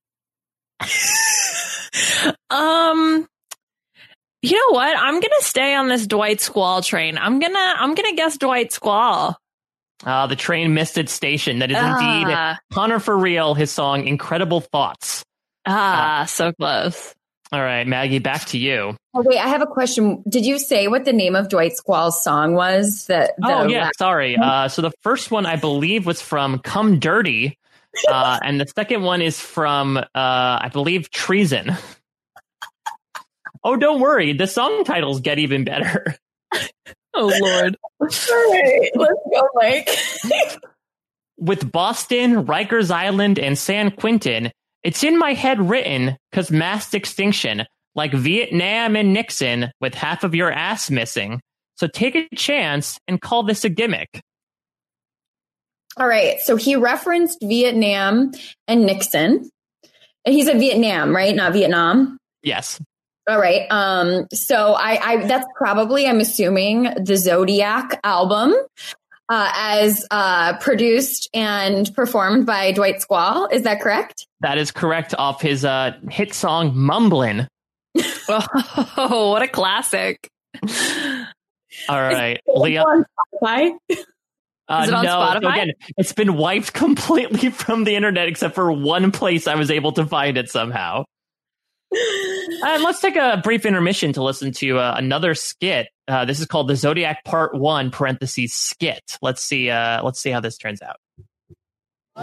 um, you know what? I'm gonna stay on this Dwight Squall train. I'm gonna, I'm gonna guess Dwight Squall. Uh, the train missed its station. That is Ah. indeed Connor For Real, his song Incredible Thoughts. Ah, Uh, so close. All right, Maggie, back to you. Oh, wait, I have a question. Did you say what the name of Dwight Squall's song was? That, that Oh, yeah, sorry. Uh, so the first one, I believe, was from Come Dirty. Uh, and the second one is from, uh, I believe, Treason. Oh, don't worry. The song titles get even better. Oh, Lord. All right, let's go, Mike. With Boston, Rikers Island, and San Quentin, it's in my head written, cause mass extinction, like Vietnam and Nixon, with half of your ass missing. So take a chance and call this a gimmick. All right, so he referenced Vietnam and Nixon. And he said Vietnam, right? Not Vietnam. Yes. All right. Um, so I, I that's probably, I'm assuming, the Zodiac album. Uh, as uh, produced and performed by Dwight Squall. Is that correct? That is correct, off his uh, hit song Mumblin'. Oh, what a classic. All right. Is it Leo. on Spotify? Uh, Is it on no, Spotify? so again, it's been wiped completely from the internet except for one place I was able to find it somehow. And let's take a brief intermission to listen to uh, another skit. Uh, this is called the Zodiac Part One (parentheses skit). Let's see. Uh, let's see how this turns out. A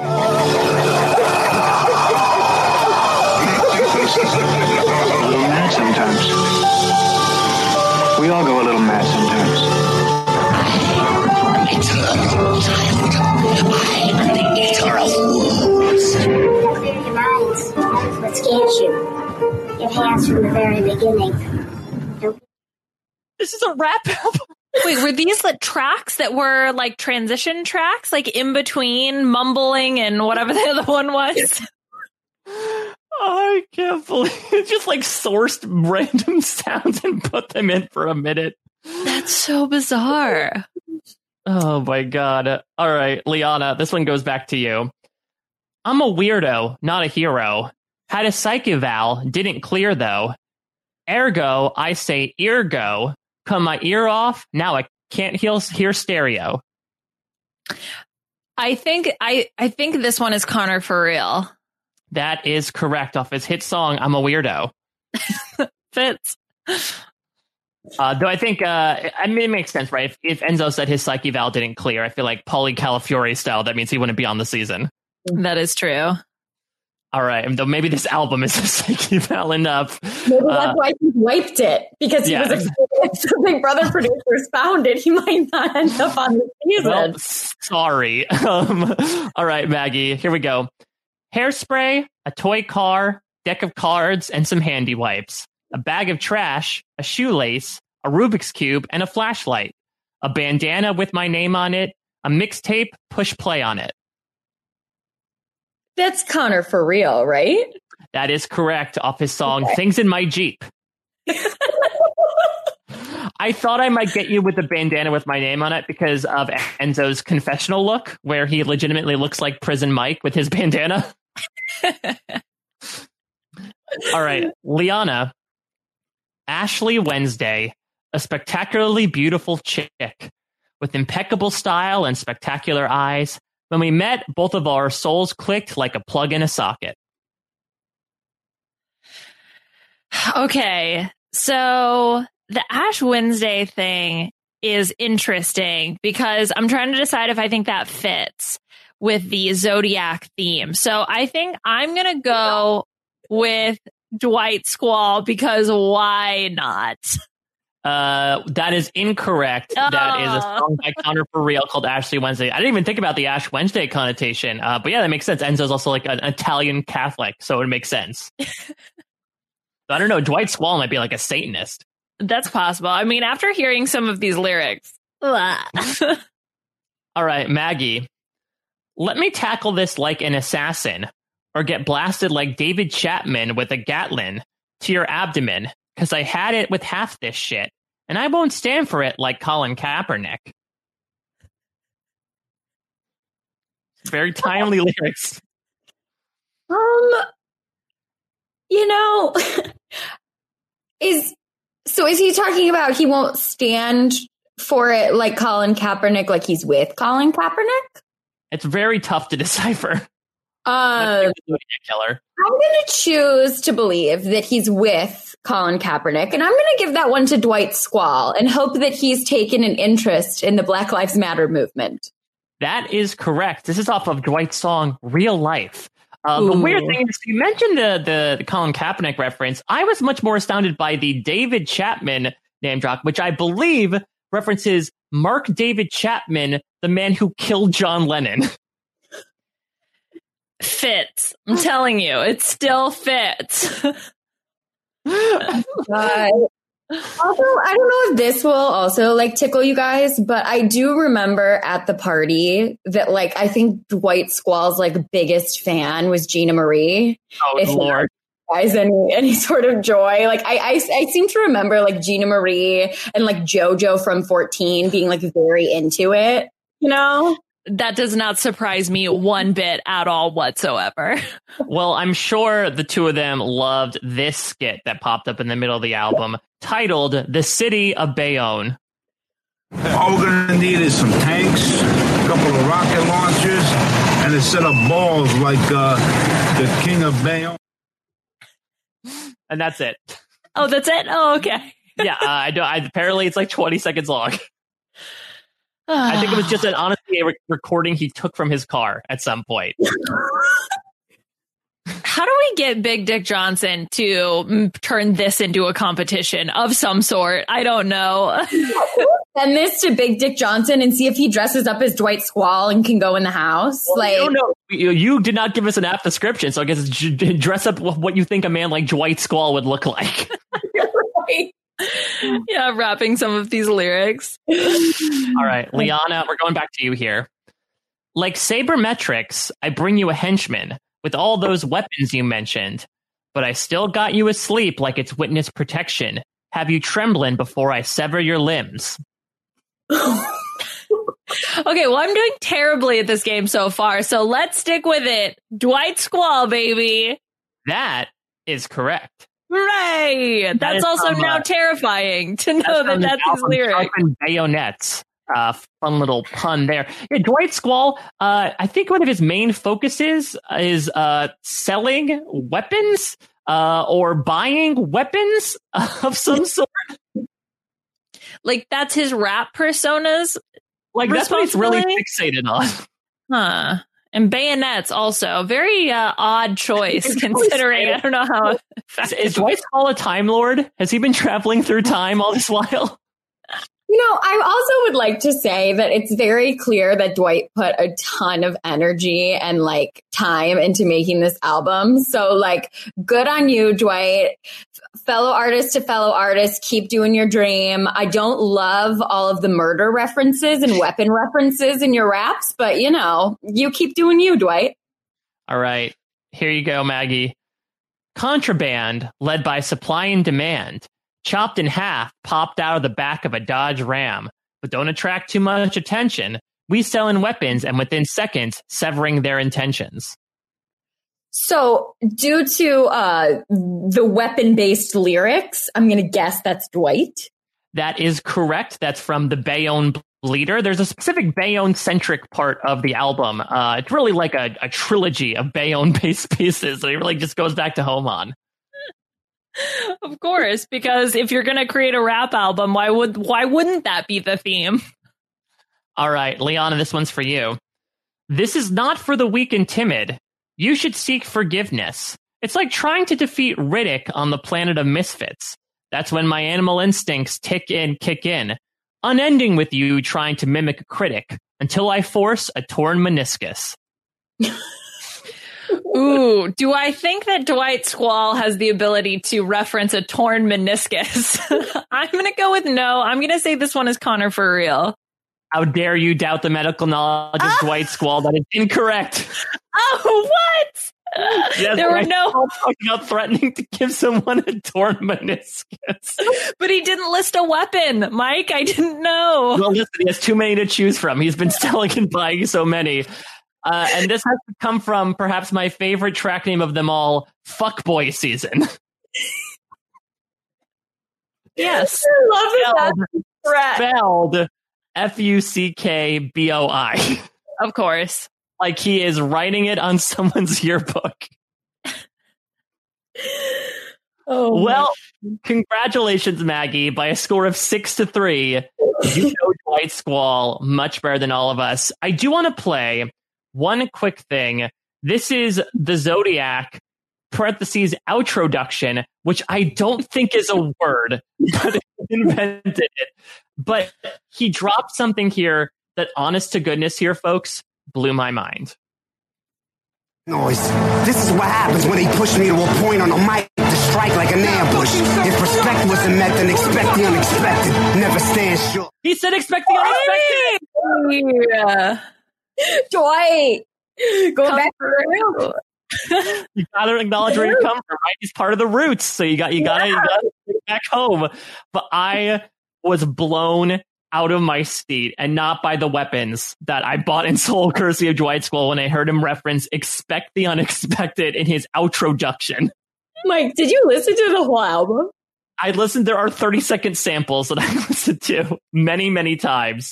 little mad sometimes. We all go a little mad sometimes. It's a long time. Clear your minds. What scares you? It has from the very beginning. This is a rap album. Wait, were these the tracks that were like transition tracks, like in between mumbling and whatever the other one was? I can't believe it. Just like sourced random sounds and put them in for a minute. That's so bizarre. Oh my God. All right, Liana, this one goes back to you. I'm a weirdo, not a hero. Had a psych eval, didn't clear though. Ergo, I say ergo. Cut my ear off, now I can't hear, hear stereo. I think I, I think this one is Connor for real. That is correct, off his hit song, I'm a Weirdo. Fits. Uh, though I think, uh, I mean, it makes sense, right? If, if Enzo said his psych eval didn't clear, I feel like Paulie Calafiore style, that means he wouldn't be on the season. That is true. All right, though maybe this album is a psych eval enough. Maybe uh, that's why he wiped it, because he yeah. was afraid if the Big Brother producers found it, he might not end up on the season. Well, sorry. Um, all right, Maggie, here we go. Hairspray, a toy car, deck of cards, and some handy wipes. A bag of trash, a shoelace, a Rubik's Cube, and a flashlight. A bandana with my name on it, a mixtape, push play on it. That's Connor for real, right? That is correct, off his song, okay. Things in My Jeep. I thought I might get you with the bandana with my name on it because of Enzo's confessional look, where he legitimately looks like Prison Mike with his bandana. All right, Liana. Ashley Wednesday, a spectacularly beautiful chick with impeccable style and spectacular eyes. When we met, both of our souls clicked like a plug in a socket. Okay, so the Ash Wednesday thing is interesting because I'm trying to decide if I think that fits with the Zodiac theme. So I think I'm going to go with Dwight Squall because why not? Uh, that is incorrect. Oh. That is a song by Connor for real called Ashley Wednesday. I didn't even think about the Ash Wednesday connotation. Uh, but yeah, that makes sense. Enzo's also like an Italian Catholic, so it makes sense. I don't know. Dwight Squall might be like a Satanist. That's possible. I mean, after hearing some of these lyrics. All right, Maggie. Let me tackle this like an assassin or get blasted like David Chapman with a Gatlin to your abdomen because I had it with half this shit and I won't stand for it like Colin Kaepernick. Very timely lyrics. Um, you know, is so is he talking about he won't stand for it like Colin Kaepernick, like he's with Colin Kaepernick? It's very tough to decipher. Uh, Killer. I'm going to choose to believe that he's with Colin Kaepernick, and I'm going to give that one to Dwight Squall and hope that he's taken an interest in the Black Lives Matter movement. That is correct. This is off of Dwight's song Real Life. Uh, the weird thing is, you mentioned the, the, the Colin Kaepernick reference. I was much more astounded by the David Chapman name drop, which I believe references Mark David Chapman, the man who killed John Lennon. Fits. I'm telling you, it still fits. uh, also, I don't know if this will also like tickle you guys, but I do remember at the party that like I think Dwight Squall's like biggest fan was Gina Marie. Oh if Lord. Guys, any any sort of joy. Like I, I I seem to remember like Gina Marie and like JoJo from fourteen being like very into it, you know? That does not surprise me one bit at all whatsoever. Well, I'm sure the two of them loved this skit that popped up in the middle of the album titled The City of Bayonne. All we're going to need is some tanks, a couple of rocket launchers, and a set of balls like uh, the King of Bayonne. And that's it. Oh, that's it? Oh, okay. Yeah, uh, I do. I, apparently it's like twenty seconds long. I think it was just an honestly a re- recording he took from his car at some point. How do we get Big Dick Johnson to mm, turn this into a competition of some sort? I don't know. Send this to Big Dick Johnson and see if he dresses up as Dwight Squall and can go in the house. Well, like, I don't know. You, you did not give us an app description, so I guess it's j- dress up what you think a man like Dwight Squall would look like. Right. Yeah, rapping some of these lyrics. All right, Liana, we're going back to you here. Like sabermetrics, I bring you a henchman with all those weapons you mentioned, but I still got you asleep like it's witness protection. Have you trembling before I sever your limbs? Okay, well, I'm doing terribly at this game so far, so let's stick with it. Dwight Squall, baby. That is correct. Hooray! That That's also from, now uh, terrifying to know that's that that's his lyric. Sharpened Bayonets. Uh, fun little pun there. Yeah, Dwight Squall, uh, I think one of his main focuses is uh, selling weapons uh, or buying weapons of some sort. Like, that's his rap personas? Like, that's what he's really fixated on. Huh. And bayonets also. Very uh, odd choice, considering I don't know how... Is, is Dwight Squall a Time Lord? Has he been traveling through time all this while? You know, I also would like to say that it's very clear that Dwight put a ton of energy and like time into making this album. So like, good on you, Dwight. Fellow artist to fellow artist, keep doing your dream. I don't love all of the murder references and weapon references in your raps, but you know, you keep doing you, Dwight. All right, here you go, Maggie. Contraband led by supply and demand. Chopped in half, popped out of the back of a Dodge Ram. But don't attract too much attention. We selling weapons and within seconds, severing their intentions. So due to uh, the weapon-based lyrics, I'm going to guess that's Dwight. That is correct. That's from the Bayonne Bleeder. There's a specific Bayonne-centric part of the album. Uh, it's really like a, a trilogy of Bayonne-based pieces that it really just goes back to home on. Of course, because if you're going to create a rap album, why would why wouldn't that be the theme? All right, Liana, this one's for you. This is not for the weak and timid. You should seek forgiveness. It's like trying to defeat Riddick on the planet of misfits. That's when my animal instincts tick in, kick in. Unending with you trying to mimic a critic until I force a torn meniscus. Ooh, do I think that Dwight Squall has the ability to reference a torn meniscus? I'm going to go with no. I'm going to say this one is Connor for real. How dare you doubt the medical knowledge of Dwight Squall? That is incorrect. Oh, what? Yes, there were I no talking about threatening to give someone a torn meniscus. But he didn't list a weapon, Mike. I didn't know. Well, listen, he has too many to choose from. He's been selling and buying so many. Uh, and this has to come from perhaps my favorite track name of them all, Fuckboy Season. Yes. I love spelled, spelled F U C K B O I. Of course. Like he is writing it on someone's yearbook. Oh, well, congratulations, Maggie. By a score of six to three, you know Dwight Squall much better than all of us. I do want to play one quick thing. This is the Zodiac parentheses outroduction, which I don't think is a word, but he invented it. But he dropped something here that, honest to goodness here, folks, blew my mind. Noise. This is what happens when they push me to a point on a mic to strike like an ambush. If respect wasn't met, then expect the unexpected. Never stand sure. He said expect the unexpected. Yeah. Dwight, go back to real. You gotta acknowledge where you come from, right? He's part of the roots, so you got you gotta, yeah. you gotta get back home. But I was blown out of my seat, and not by the weapons that I bought in Soul Courtesy of Dwight Squall when I heard him reference expect the unexpected in his outroduction. Mike, did you listen to the whole album? I listened. There are thirty second samples that I listened to many, many times.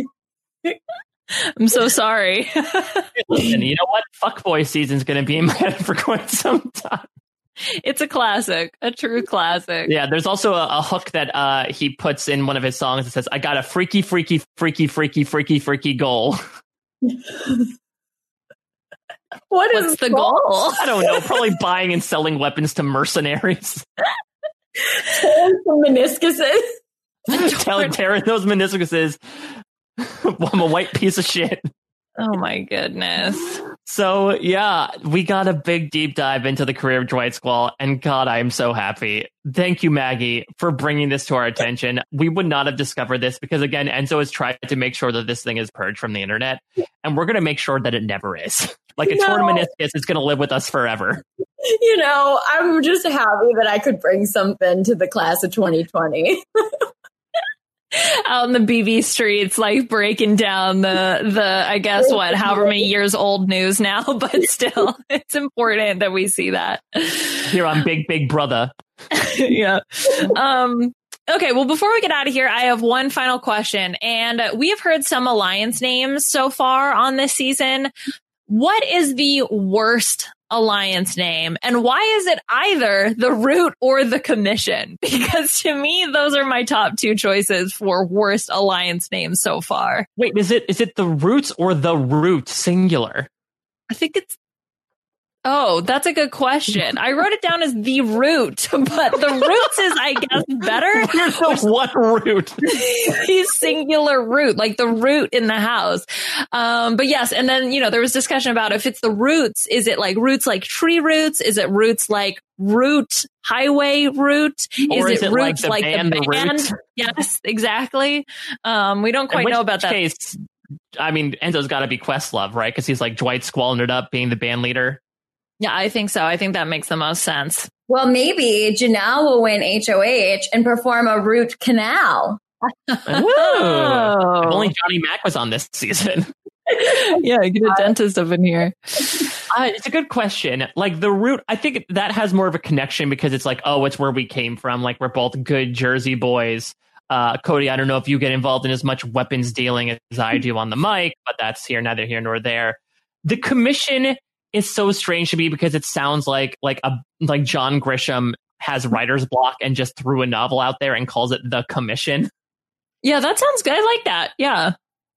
I'm so sorry. Listen, you know what? Fuckboy Season's going to be in my head for quite some time. It's a classic, a true classic. Yeah, there's also a, a hook that uh, he puts in one of his songs that says, I got a freaky, freaky, freaky, freaky, freaky, freaky goal. What is the goal? goal? I don't know. Probably buying and selling weapons to mercenaries. Tearing some meniscuses. Tearing, tearing those meniscuses. I'm a white piece of shit. Oh my goodness. So yeah, we got a big deep dive into the career of Dwight Squall, and God, I am so happy. Thank you, Maggie, for bringing this to our attention. We would not have discovered this because, again, Enzo has tried to make sure that this thing is purged from the internet, and we're going to make sure that it never is. Like a No. torn meniscus is going to live with us forever. You know, I'm just happy that I could bring something to the class of twenty twenty. Out in the B B streets, like breaking down the, the, I guess what, however many years old news now, but still, it's important that we see that. Here on Big, Big Brother. Yeah. Um, okay. Well, before we get out of here, I have one final question, and we have heard some alliance names so far on this season. What is the worst alliance name, and why is it either the Root or the Commission? Because to me, those are my top two choices for worst alliance names so far. Wait, is it is it the Roots or the Root singular? I think it's. Oh, that's a good question. I wrote it down as the Root, but the Roots is, I guess, better. There's one Root. He's singular Root, like the root in the house. Um, but yes, and then, you know, there was discussion about if it's the Roots, is it like roots like tree roots? Is it roots like root, highway root? Or is, is it, it roots like like the the band, band? The Roots? Yes, exactly. Um, we don't quite In know about that. Case, I mean, Enzo's got to be Questlove, right? Because he's like Dwight squalling it up, being the band leader. Yeah, I think so. I think that makes the most sense. Well, maybe Janelle will win H O H and perform a root canal. Ooh. If only Johnny Mac was on this season. Yeah, get a dentist up in here. Uh, it's a good question. Like the Root, I think that has more of a connection because it's like, oh, it's where we came from. Like we're both good Jersey boys. Uh, Cody, I don't know if you get involved in as much weapons dealing as I do on the mic, but that's here, neither here nor there. The Commission is so strange to me because it sounds like like a like John Grisham has writer's block and just threw a novel out there and calls it The Commission. Yeah, that sounds good. I like that. Yeah.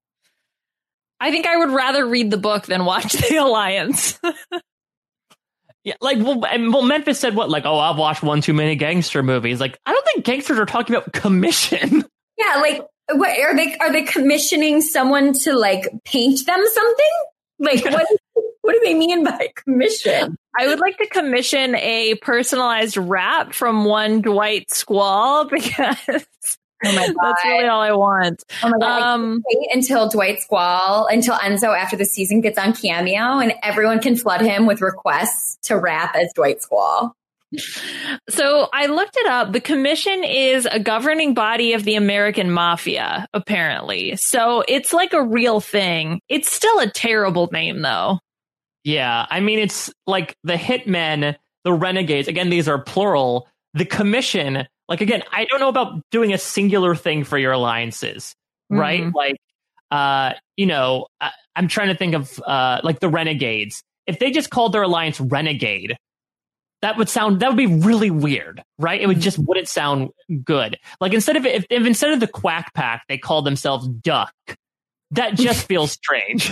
I think I would rather read the book than watch The Alliance. Yeah, like, well, and, well, Memphis said what? Like, oh, I've watched one too many gangster movies. Like, I don't think gangsters are talking about commission. Yeah, like, what are they? Are they commissioning someone to like paint them something? Like, what? What do they mean by commission? I would like to commission a personalized rap from one Dwight Squall because oh my God. That's really all I want. Oh my God. Um, I can't wait until Dwight Squall, until Enzo after the season gets on Cameo and everyone can flood him with requests to rap as Dwight Squall. So I looked it up. The Commission is a governing body of the American Mafia, apparently. So it's like a real thing. It's still a terrible name, though. Yeah, I mean, it's like the Hitmen, the Renegades. Again, these are plural. The Commission, like, again, I don't know about doing a singular thing for your alliances, right? Mm-hmm. Like, uh, you know, I, I'm trying to think of uh, like the Renegades. If they just called their alliance Renegade, that would sound, that would be really weird, right? It would just wouldn't sound good. Like, instead of, if, if instead of the Quack Pack, they called themselves Duck, that just feels strange.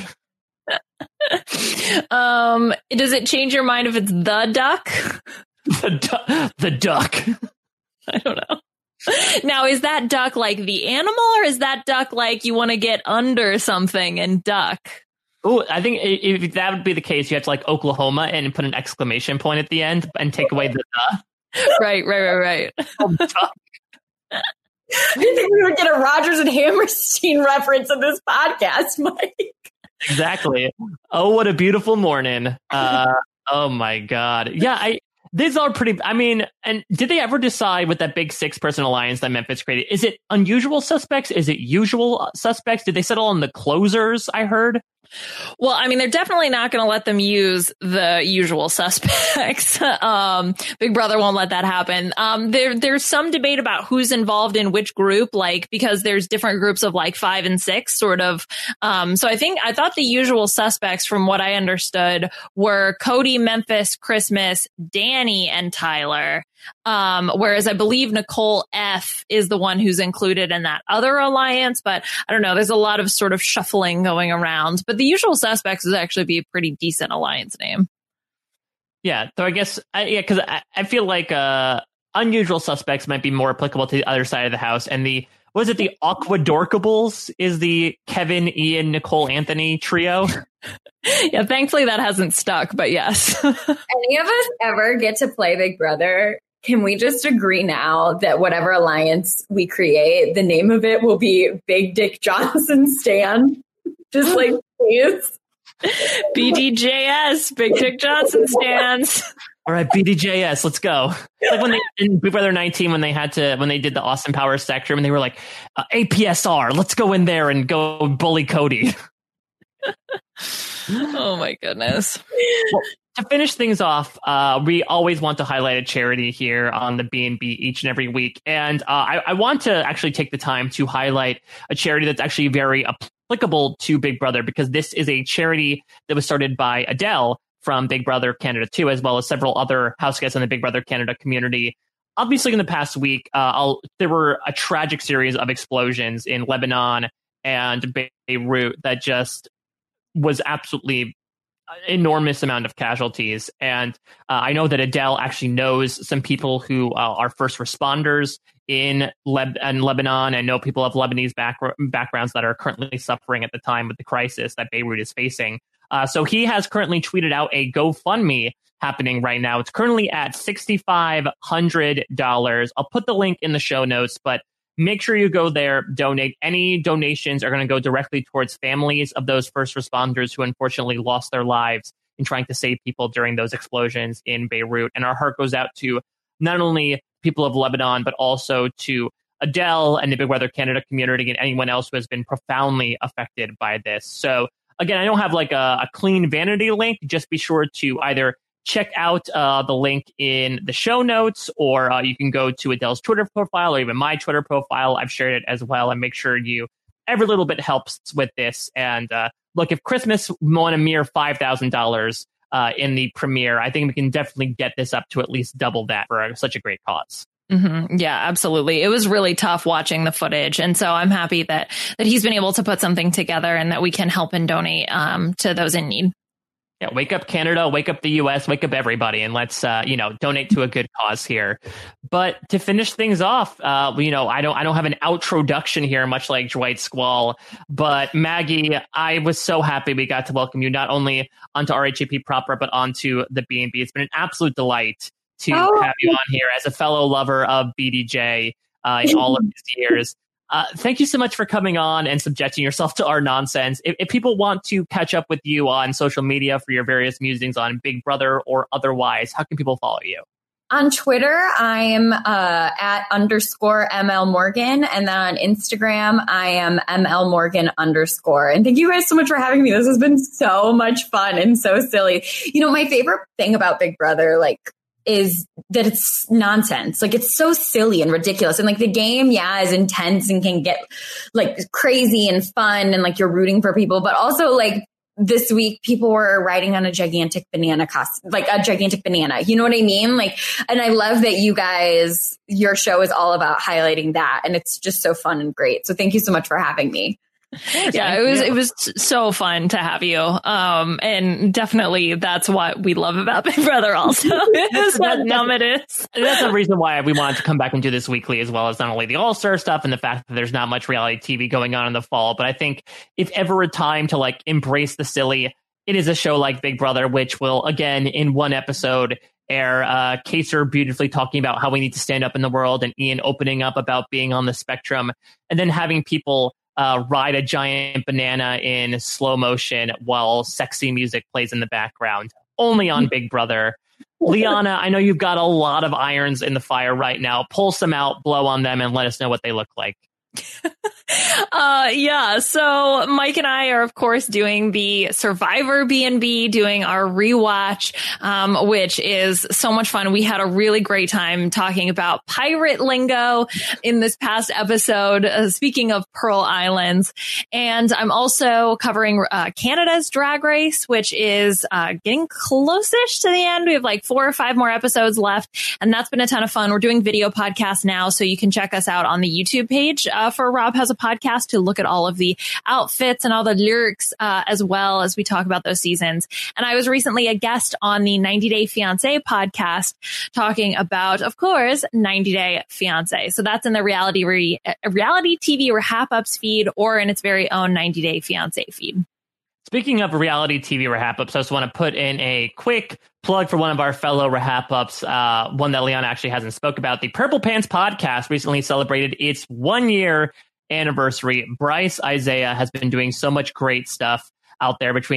um, does it change your mind if it's the Duck? the, du- the Duck. I don't know. Now, is that duck like the animal, or is that duck like you want to get under something and duck? Oh, I think if that would be the case, you have to like Oklahoma and put an exclamation point at the end and take away the duh. Right, right, right, right. Oh, duck. I didn't think we would get a Rodgers and Hammerstein reference in this podcast, Mike. Exactly. Oh, what a beautiful morning. Uh, oh, my God. Yeah, I. These are pretty, I mean, and did they ever decide with that big six-person alliance that Memphis created? Is it unusual suspects? Is it usual suspects? Did they settle on the closers, I heard? Well, I mean, they're definitely not going to let them use the usual suspects. um, Big Brother won't let that happen. Um, there, there's some debate about who's involved in which group, like, because there's different groups of like five and six sort of. Um, so I think, I thought the usual suspects from what I understood were Cody, Memphis, Christmas, Danny, and Tyler. Um, whereas I believe Nicole F is the one who's included in that other alliance, but I don't know. There's a lot of sort of shuffling going around, but the usual suspects would actually be a pretty decent alliance name. Yeah. So I guess, I, yeah, because I, I feel like uh, unusual suspects might be more applicable to the other side of the house. And the, was it the Aquadorkables is the Kevin, Ian, Nicole, Anthony trio? Yeah, thankfully that hasn't stuck, but yes. Any of us ever get to play Big Brother? Can we just agree now that whatever alliance we create, the name of it will be Big Dick Johnson Stan? Just like, please. B D J S, Big Dick Johnson stands. All right, B D J S, let's go. It's like when they in Big Brother nineteen, when they had to, when they did the Austin Powers spectrum, and they were like, uh, A P S R, let's go in there and go bully Cody. Oh my goodness. Well, to finish things off, uh, we always want to highlight a charity here on the B and B each and every week. And uh, I, I want to actually take the time to highlight a charity that's actually very applicable to Big Brother, because this is a charity that was started by Adele from Big Brother Canada two, as well as several other house guests in the Big Brother Canada community. Obviously, in the past week, uh, I'll, there were a tragic series of explosions in Lebanon and Beirut that just was absolutely enormous amount of casualties. And uh, I know that Adele actually knows some people who uh, are first responders in, Leb- in Lebanon. I know people of Lebanese back- backgrounds that are currently suffering at the time with the crisis that Beirut is facing. Uh, so he has currently tweeted out a GoFundMe happening right now. It's currently at six thousand five hundred dollars. I'll put the link in the show notes, but make sure you go there, donate. Any donations are going to go directly towards families of those first responders who unfortunately lost their lives in trying to save people during those explosions in Beirut. And our heart goes out to not only people of Lebanon, but also to Adele and the Big Brother Canada community and anyone else who has been profoundly affected by this. So again, I don't have like a, a clean vanity link. Just be sure to either check out uh, the link in the show notes, or uh, you can go to Adele's Twitter profile or even my Twitter profile. I've shared it as well, and make sure you, every little bit helps with this. And uh, look, if Christmas won a mere five thousand dollars uh, in the premiere, I think we can definitely get this up to at least double that for uh, such a great cause. Mm-hmm. Yeah, absolutely. It was really tough watching the footage. And so I'm happy that that he's been able to put something together and that we can help and donate um, to those in need. Yeah, wake up Canada, wake up the U S, wake up everybody, and let's uh, you know, donate to a good cause here. But to finish things off, uh, you know, I don't I don't have an outroduction here, much like Dwight Squall. But Maggie, I was so happy we got to welcome you not only onto R H A P proper, but onto the B and B. It's been an absolute delight to oh. have you on here as a fellow lover of B D J uh, in all of these years. Uh, thank you so much for coming on and subjecting yourself to our nonsense. If, if people want to catch up with you on social media for your various musings on Big Brother or otherwise, how can people follow you? On Twitter, I'm uh, at underscore M L Morgan. And then on Instagram, I am M L Morgan underscore. And thank you guys so much for having me. This has been so much fun and so silly. You know, my favorite thing about Big Brother, like, is that it's nonsense. Like, it's so silly and ridiculous. And like the game, yeah, is intense and can get like crazy and fun and like you're rooting for people. But also like this week, people were riding on a gigantic banana costume, like a gigantic banana. You know what I mean? Like, and I love that you guys, your show is all about highlighting that. And it's just so fun and great. So thank you so much for having me. Yeah, it was it was so fun to have you. Um, and definitely that's what we love about Big Brother also. Is how dumb it is. That's the reason why we wanted to come back and do this weekly, as well as not only the All-Star stuff and the fact that there's not much reality T V going on in the fall. But I think if ever a time to like embrace the silly, it is a show like Big Brother, which will, again, in one episode, air uh, Kaser beautifully talking about how we need to stand up in the world, and Ian opening up about being on the spectrum, and then having people Uh, ride a giant banana in slow motion while sexy music plays in the background, only on Big Brother. Liana, I know you've got a lot of irons in the fire right now. Pull some out, blow on them, and let us know what they look like. uh, yeah, so Mike and I are, of course, doing the Survivor B and B, doing our rewatch, um, which is so much fun. We had a really great time talking about pirate lingo in this past episode, uh, speaking of Pearl Islands. And I'm also covering uh, Canada's Drag Race, which is uh, getting close-ish to the end. We have like four or five more episodes left, and that's been a ton of fun. We're doing video podcasts now, so you can check us out on the YouTube page uh, for Rob Has a Podcast to look at all of the outfits and all the lyrics uh, as well as we talk about those seasons. And I was recently a guest on the ninety day fiancé podcast talking about, of course, ninety day fiancé. So that's in the reality re- reality T V Wrap-Ups feed or in its very own ninety day fiancé feed. Speaking of reality T V Wrap-Ups, I just want to put in a quick plug for one of our fellow Wrap-Ups, uh, one that Liana actually hasn't spoke about. The Purple Pants podcast recently celebrated its one-year anniversary. Bryce Isaiah has been doing so much great stuff out there between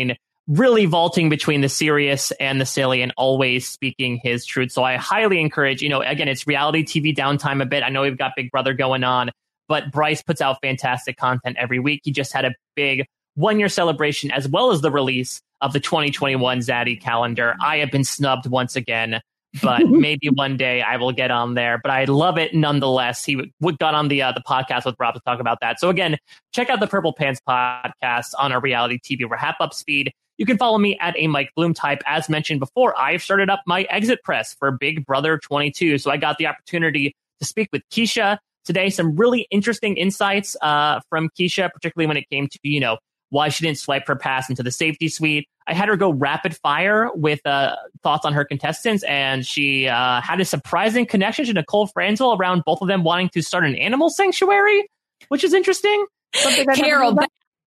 really vaulting between the serious and the silly and always speaking his truth. So I highly encourage, you know, again, it's reality T V downtime a bit. I know we've got Big Brother going on, but Bryce puts out fantastic content every week. He just had a big one-year celebration as well as the release of the twenty twenty-one Zaddy calendar. I have been snubbed once again, but maybe one day I will get on there. But I love it nonetheless. He w- got on the uh, the podcast with Rob to talk about that. So again, check out the Purple Pants podcast on our reality T V wrap-up feed. You can follow me at a Mike Bloom type. As mentioned before, I've started up my exit press for Big Brother twenty-two. So I got the opportunity to speak with Keisha today. Some really interesting insights uh, from Keisha, particularly when it came to, you know, why she didn't swipe her pass into the safety suite. I had her go rapid fire with uh, thoughts on her contestants, and she uh, had a surprising connection to Nicole Franzel around both of them wanting to start an animal sanctuary, which is interesting. Carol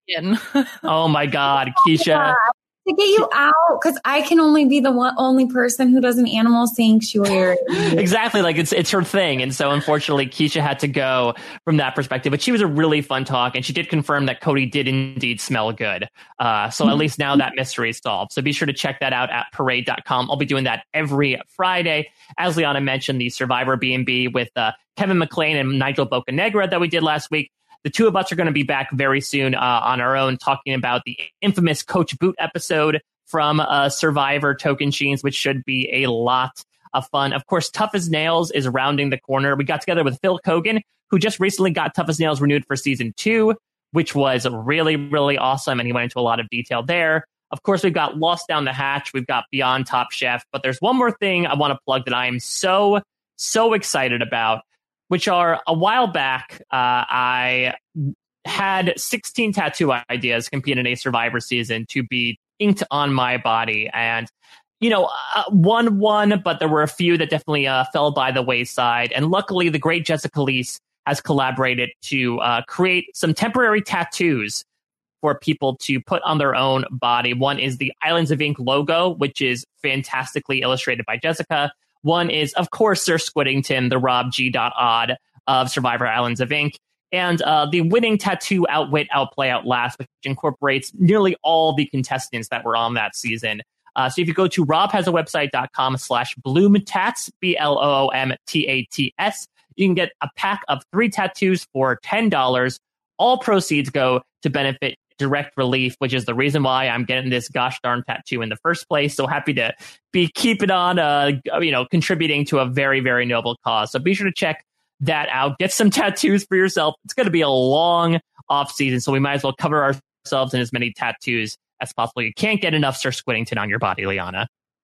Oh my God, Keisha. Yeah, to get you out, because I can only be the one only person who does an animal sanctuary. Exactly, like it's it's her thing, and so unfortunately, Keisha had to go from that perspective. But she was a really fun talk, and she did confirm that Cody did indeed smell good. Uh, so at least now that mystery is solved. So be sure to check that out at parade dot com. I'll be doing that every Friday. As Liana mentioned, the Survivor B and B with uh, Kevin McLean and Nigel Bocanegra that we did last week. The two of us are going to be back very soon uh, on our own, talking about the infamous Coach Boot episode from uh, Survivor Tocantins, which should be a lot of fun. Of course, Tough as Nails is rounding the corner. We got together with Phil Kogan, who just recently got Tough as Nails renewed for season two, which was really, really awesome. And he went into a lot of detail there. Of course, we've got Lost Down the Hatch. We've got Beyond Top Chef. But there's one more thing I want to plug that I am so, so excited about, which are a while back, uh, I had sixteen tattoo ideas compete in a Survivor season to be inked on my body. And, you know, uh, one won, but there were a few that definitely uh, fell by the wayside. And luckily, the great Jessica Leese has collaborated to uh, create some temporary tattoos for people to put on their own body. One is the Islands of Ink logo, which is fantastically illustrated by Jessica. One is, of course, Sir Squiddington, the Rob G. Odd of Survivor Islands of Ink. And uh, the winning tattoo Outwit, Outplay, Outlast, which incorporates nearly all the contestants that were on that season. Uh, so if you go to robhasawebsite.com slash bloomtats, B L O O M T A T S, you can get a pack of three tattoos for ten dollars. All proceeds go to benefit Direct Relief, which is the reason why I'm getting this gosh darn tattoo in the first place. So happy to be keeping on, uh, you know, contributing to a very, very noble cause. So be sure to check that out. Get some tattoos for yourself. It's going to be a long off season, so we might as well cover ourselves in as many tattoos as possible. You can't get enough Sir Squiddington on your body, Liana.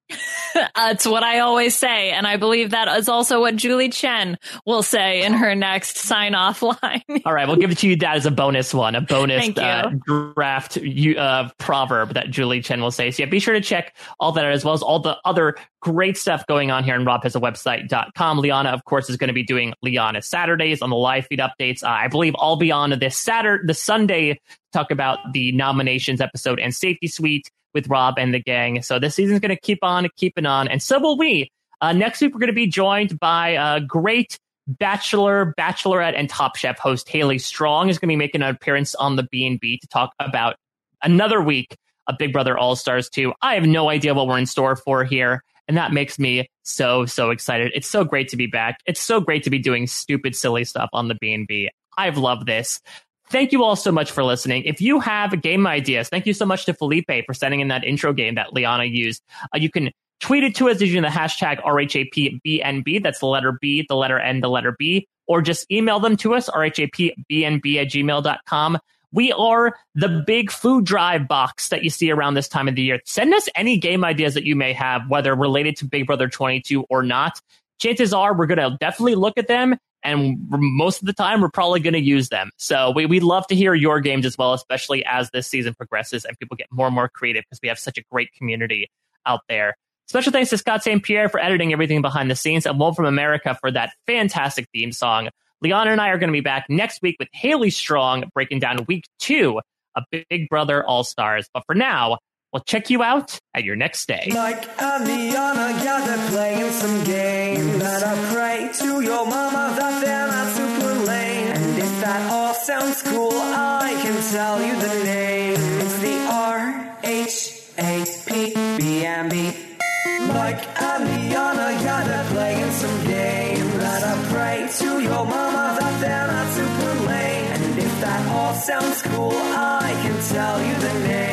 That's what I always say, and I believe that is also what Julie Chen will say in her next sign-off line. All right, we'll give it to you that as a bonus one, a bonus uh, draft uh, proverb that Julie Chen will say. So yeah, be sure to check all that out, as well as all the other great stuff going on here on rob has a website dot com. Liana, of course, is going to be doing Liana Saturdays on the live feed updates. Uh, I believe I'll be on this Saturday, the Sunday, talk about the nominations episode and Safety Suite with Rob and the gang. So this season's going to keep on keeping on, and so will we. Uh, next week, we're going to be joined by a great Bachelor, Bachelorette, and Top Chef host Haley Strong is going to be making an appearance on the B and B to talk about another week of Big Brother All-Stars two. I have no idea what we're in store for here, and that makes me so, so excited. It's so great to be back. It's so great to be doing stupid, silly stuff on the B and B. I've loved this. Thank you all so much for listening. If you have game ideas, thank you so much to Felipe for sending in that intro game that Liana used. Uh, you can tweet it to us using the hashtag R H A P B N B. That's the letter B, the letter N, the letter B. Or just email them to us, R H A P B N B at gmail dot com. We are the big food drive box that you see around this time of the year. Send us any game ideas that you may have, whether related to Big Brother twenty-two or not. Chances are we're going to definitely look at them, and most of the time, we're probably going to use them. So we, we'd love to hear your games as well, especially as this season progresses and people get more and more creative, because we have such a great community out there. Special thanks to Scott Saint Pierre for editing everything behind the scenes, and Wolf from America for that fantastic theme song. Liana and I are going to be back next week with Haley Strong breaking down week two of Big Brother All-Stars. But for now, we'll check you out at your next stay. Mike and Liana, yeah, they're playing some games. And I pray to your mama that they're not super lame. And if that all sounds cool, I can tell you the name. It's the R H A B and B. Mike and Liana, yeah, they're playing some games. And I pray to your mama that they're not super lame. And if that all sounds cool, I can tell you the name.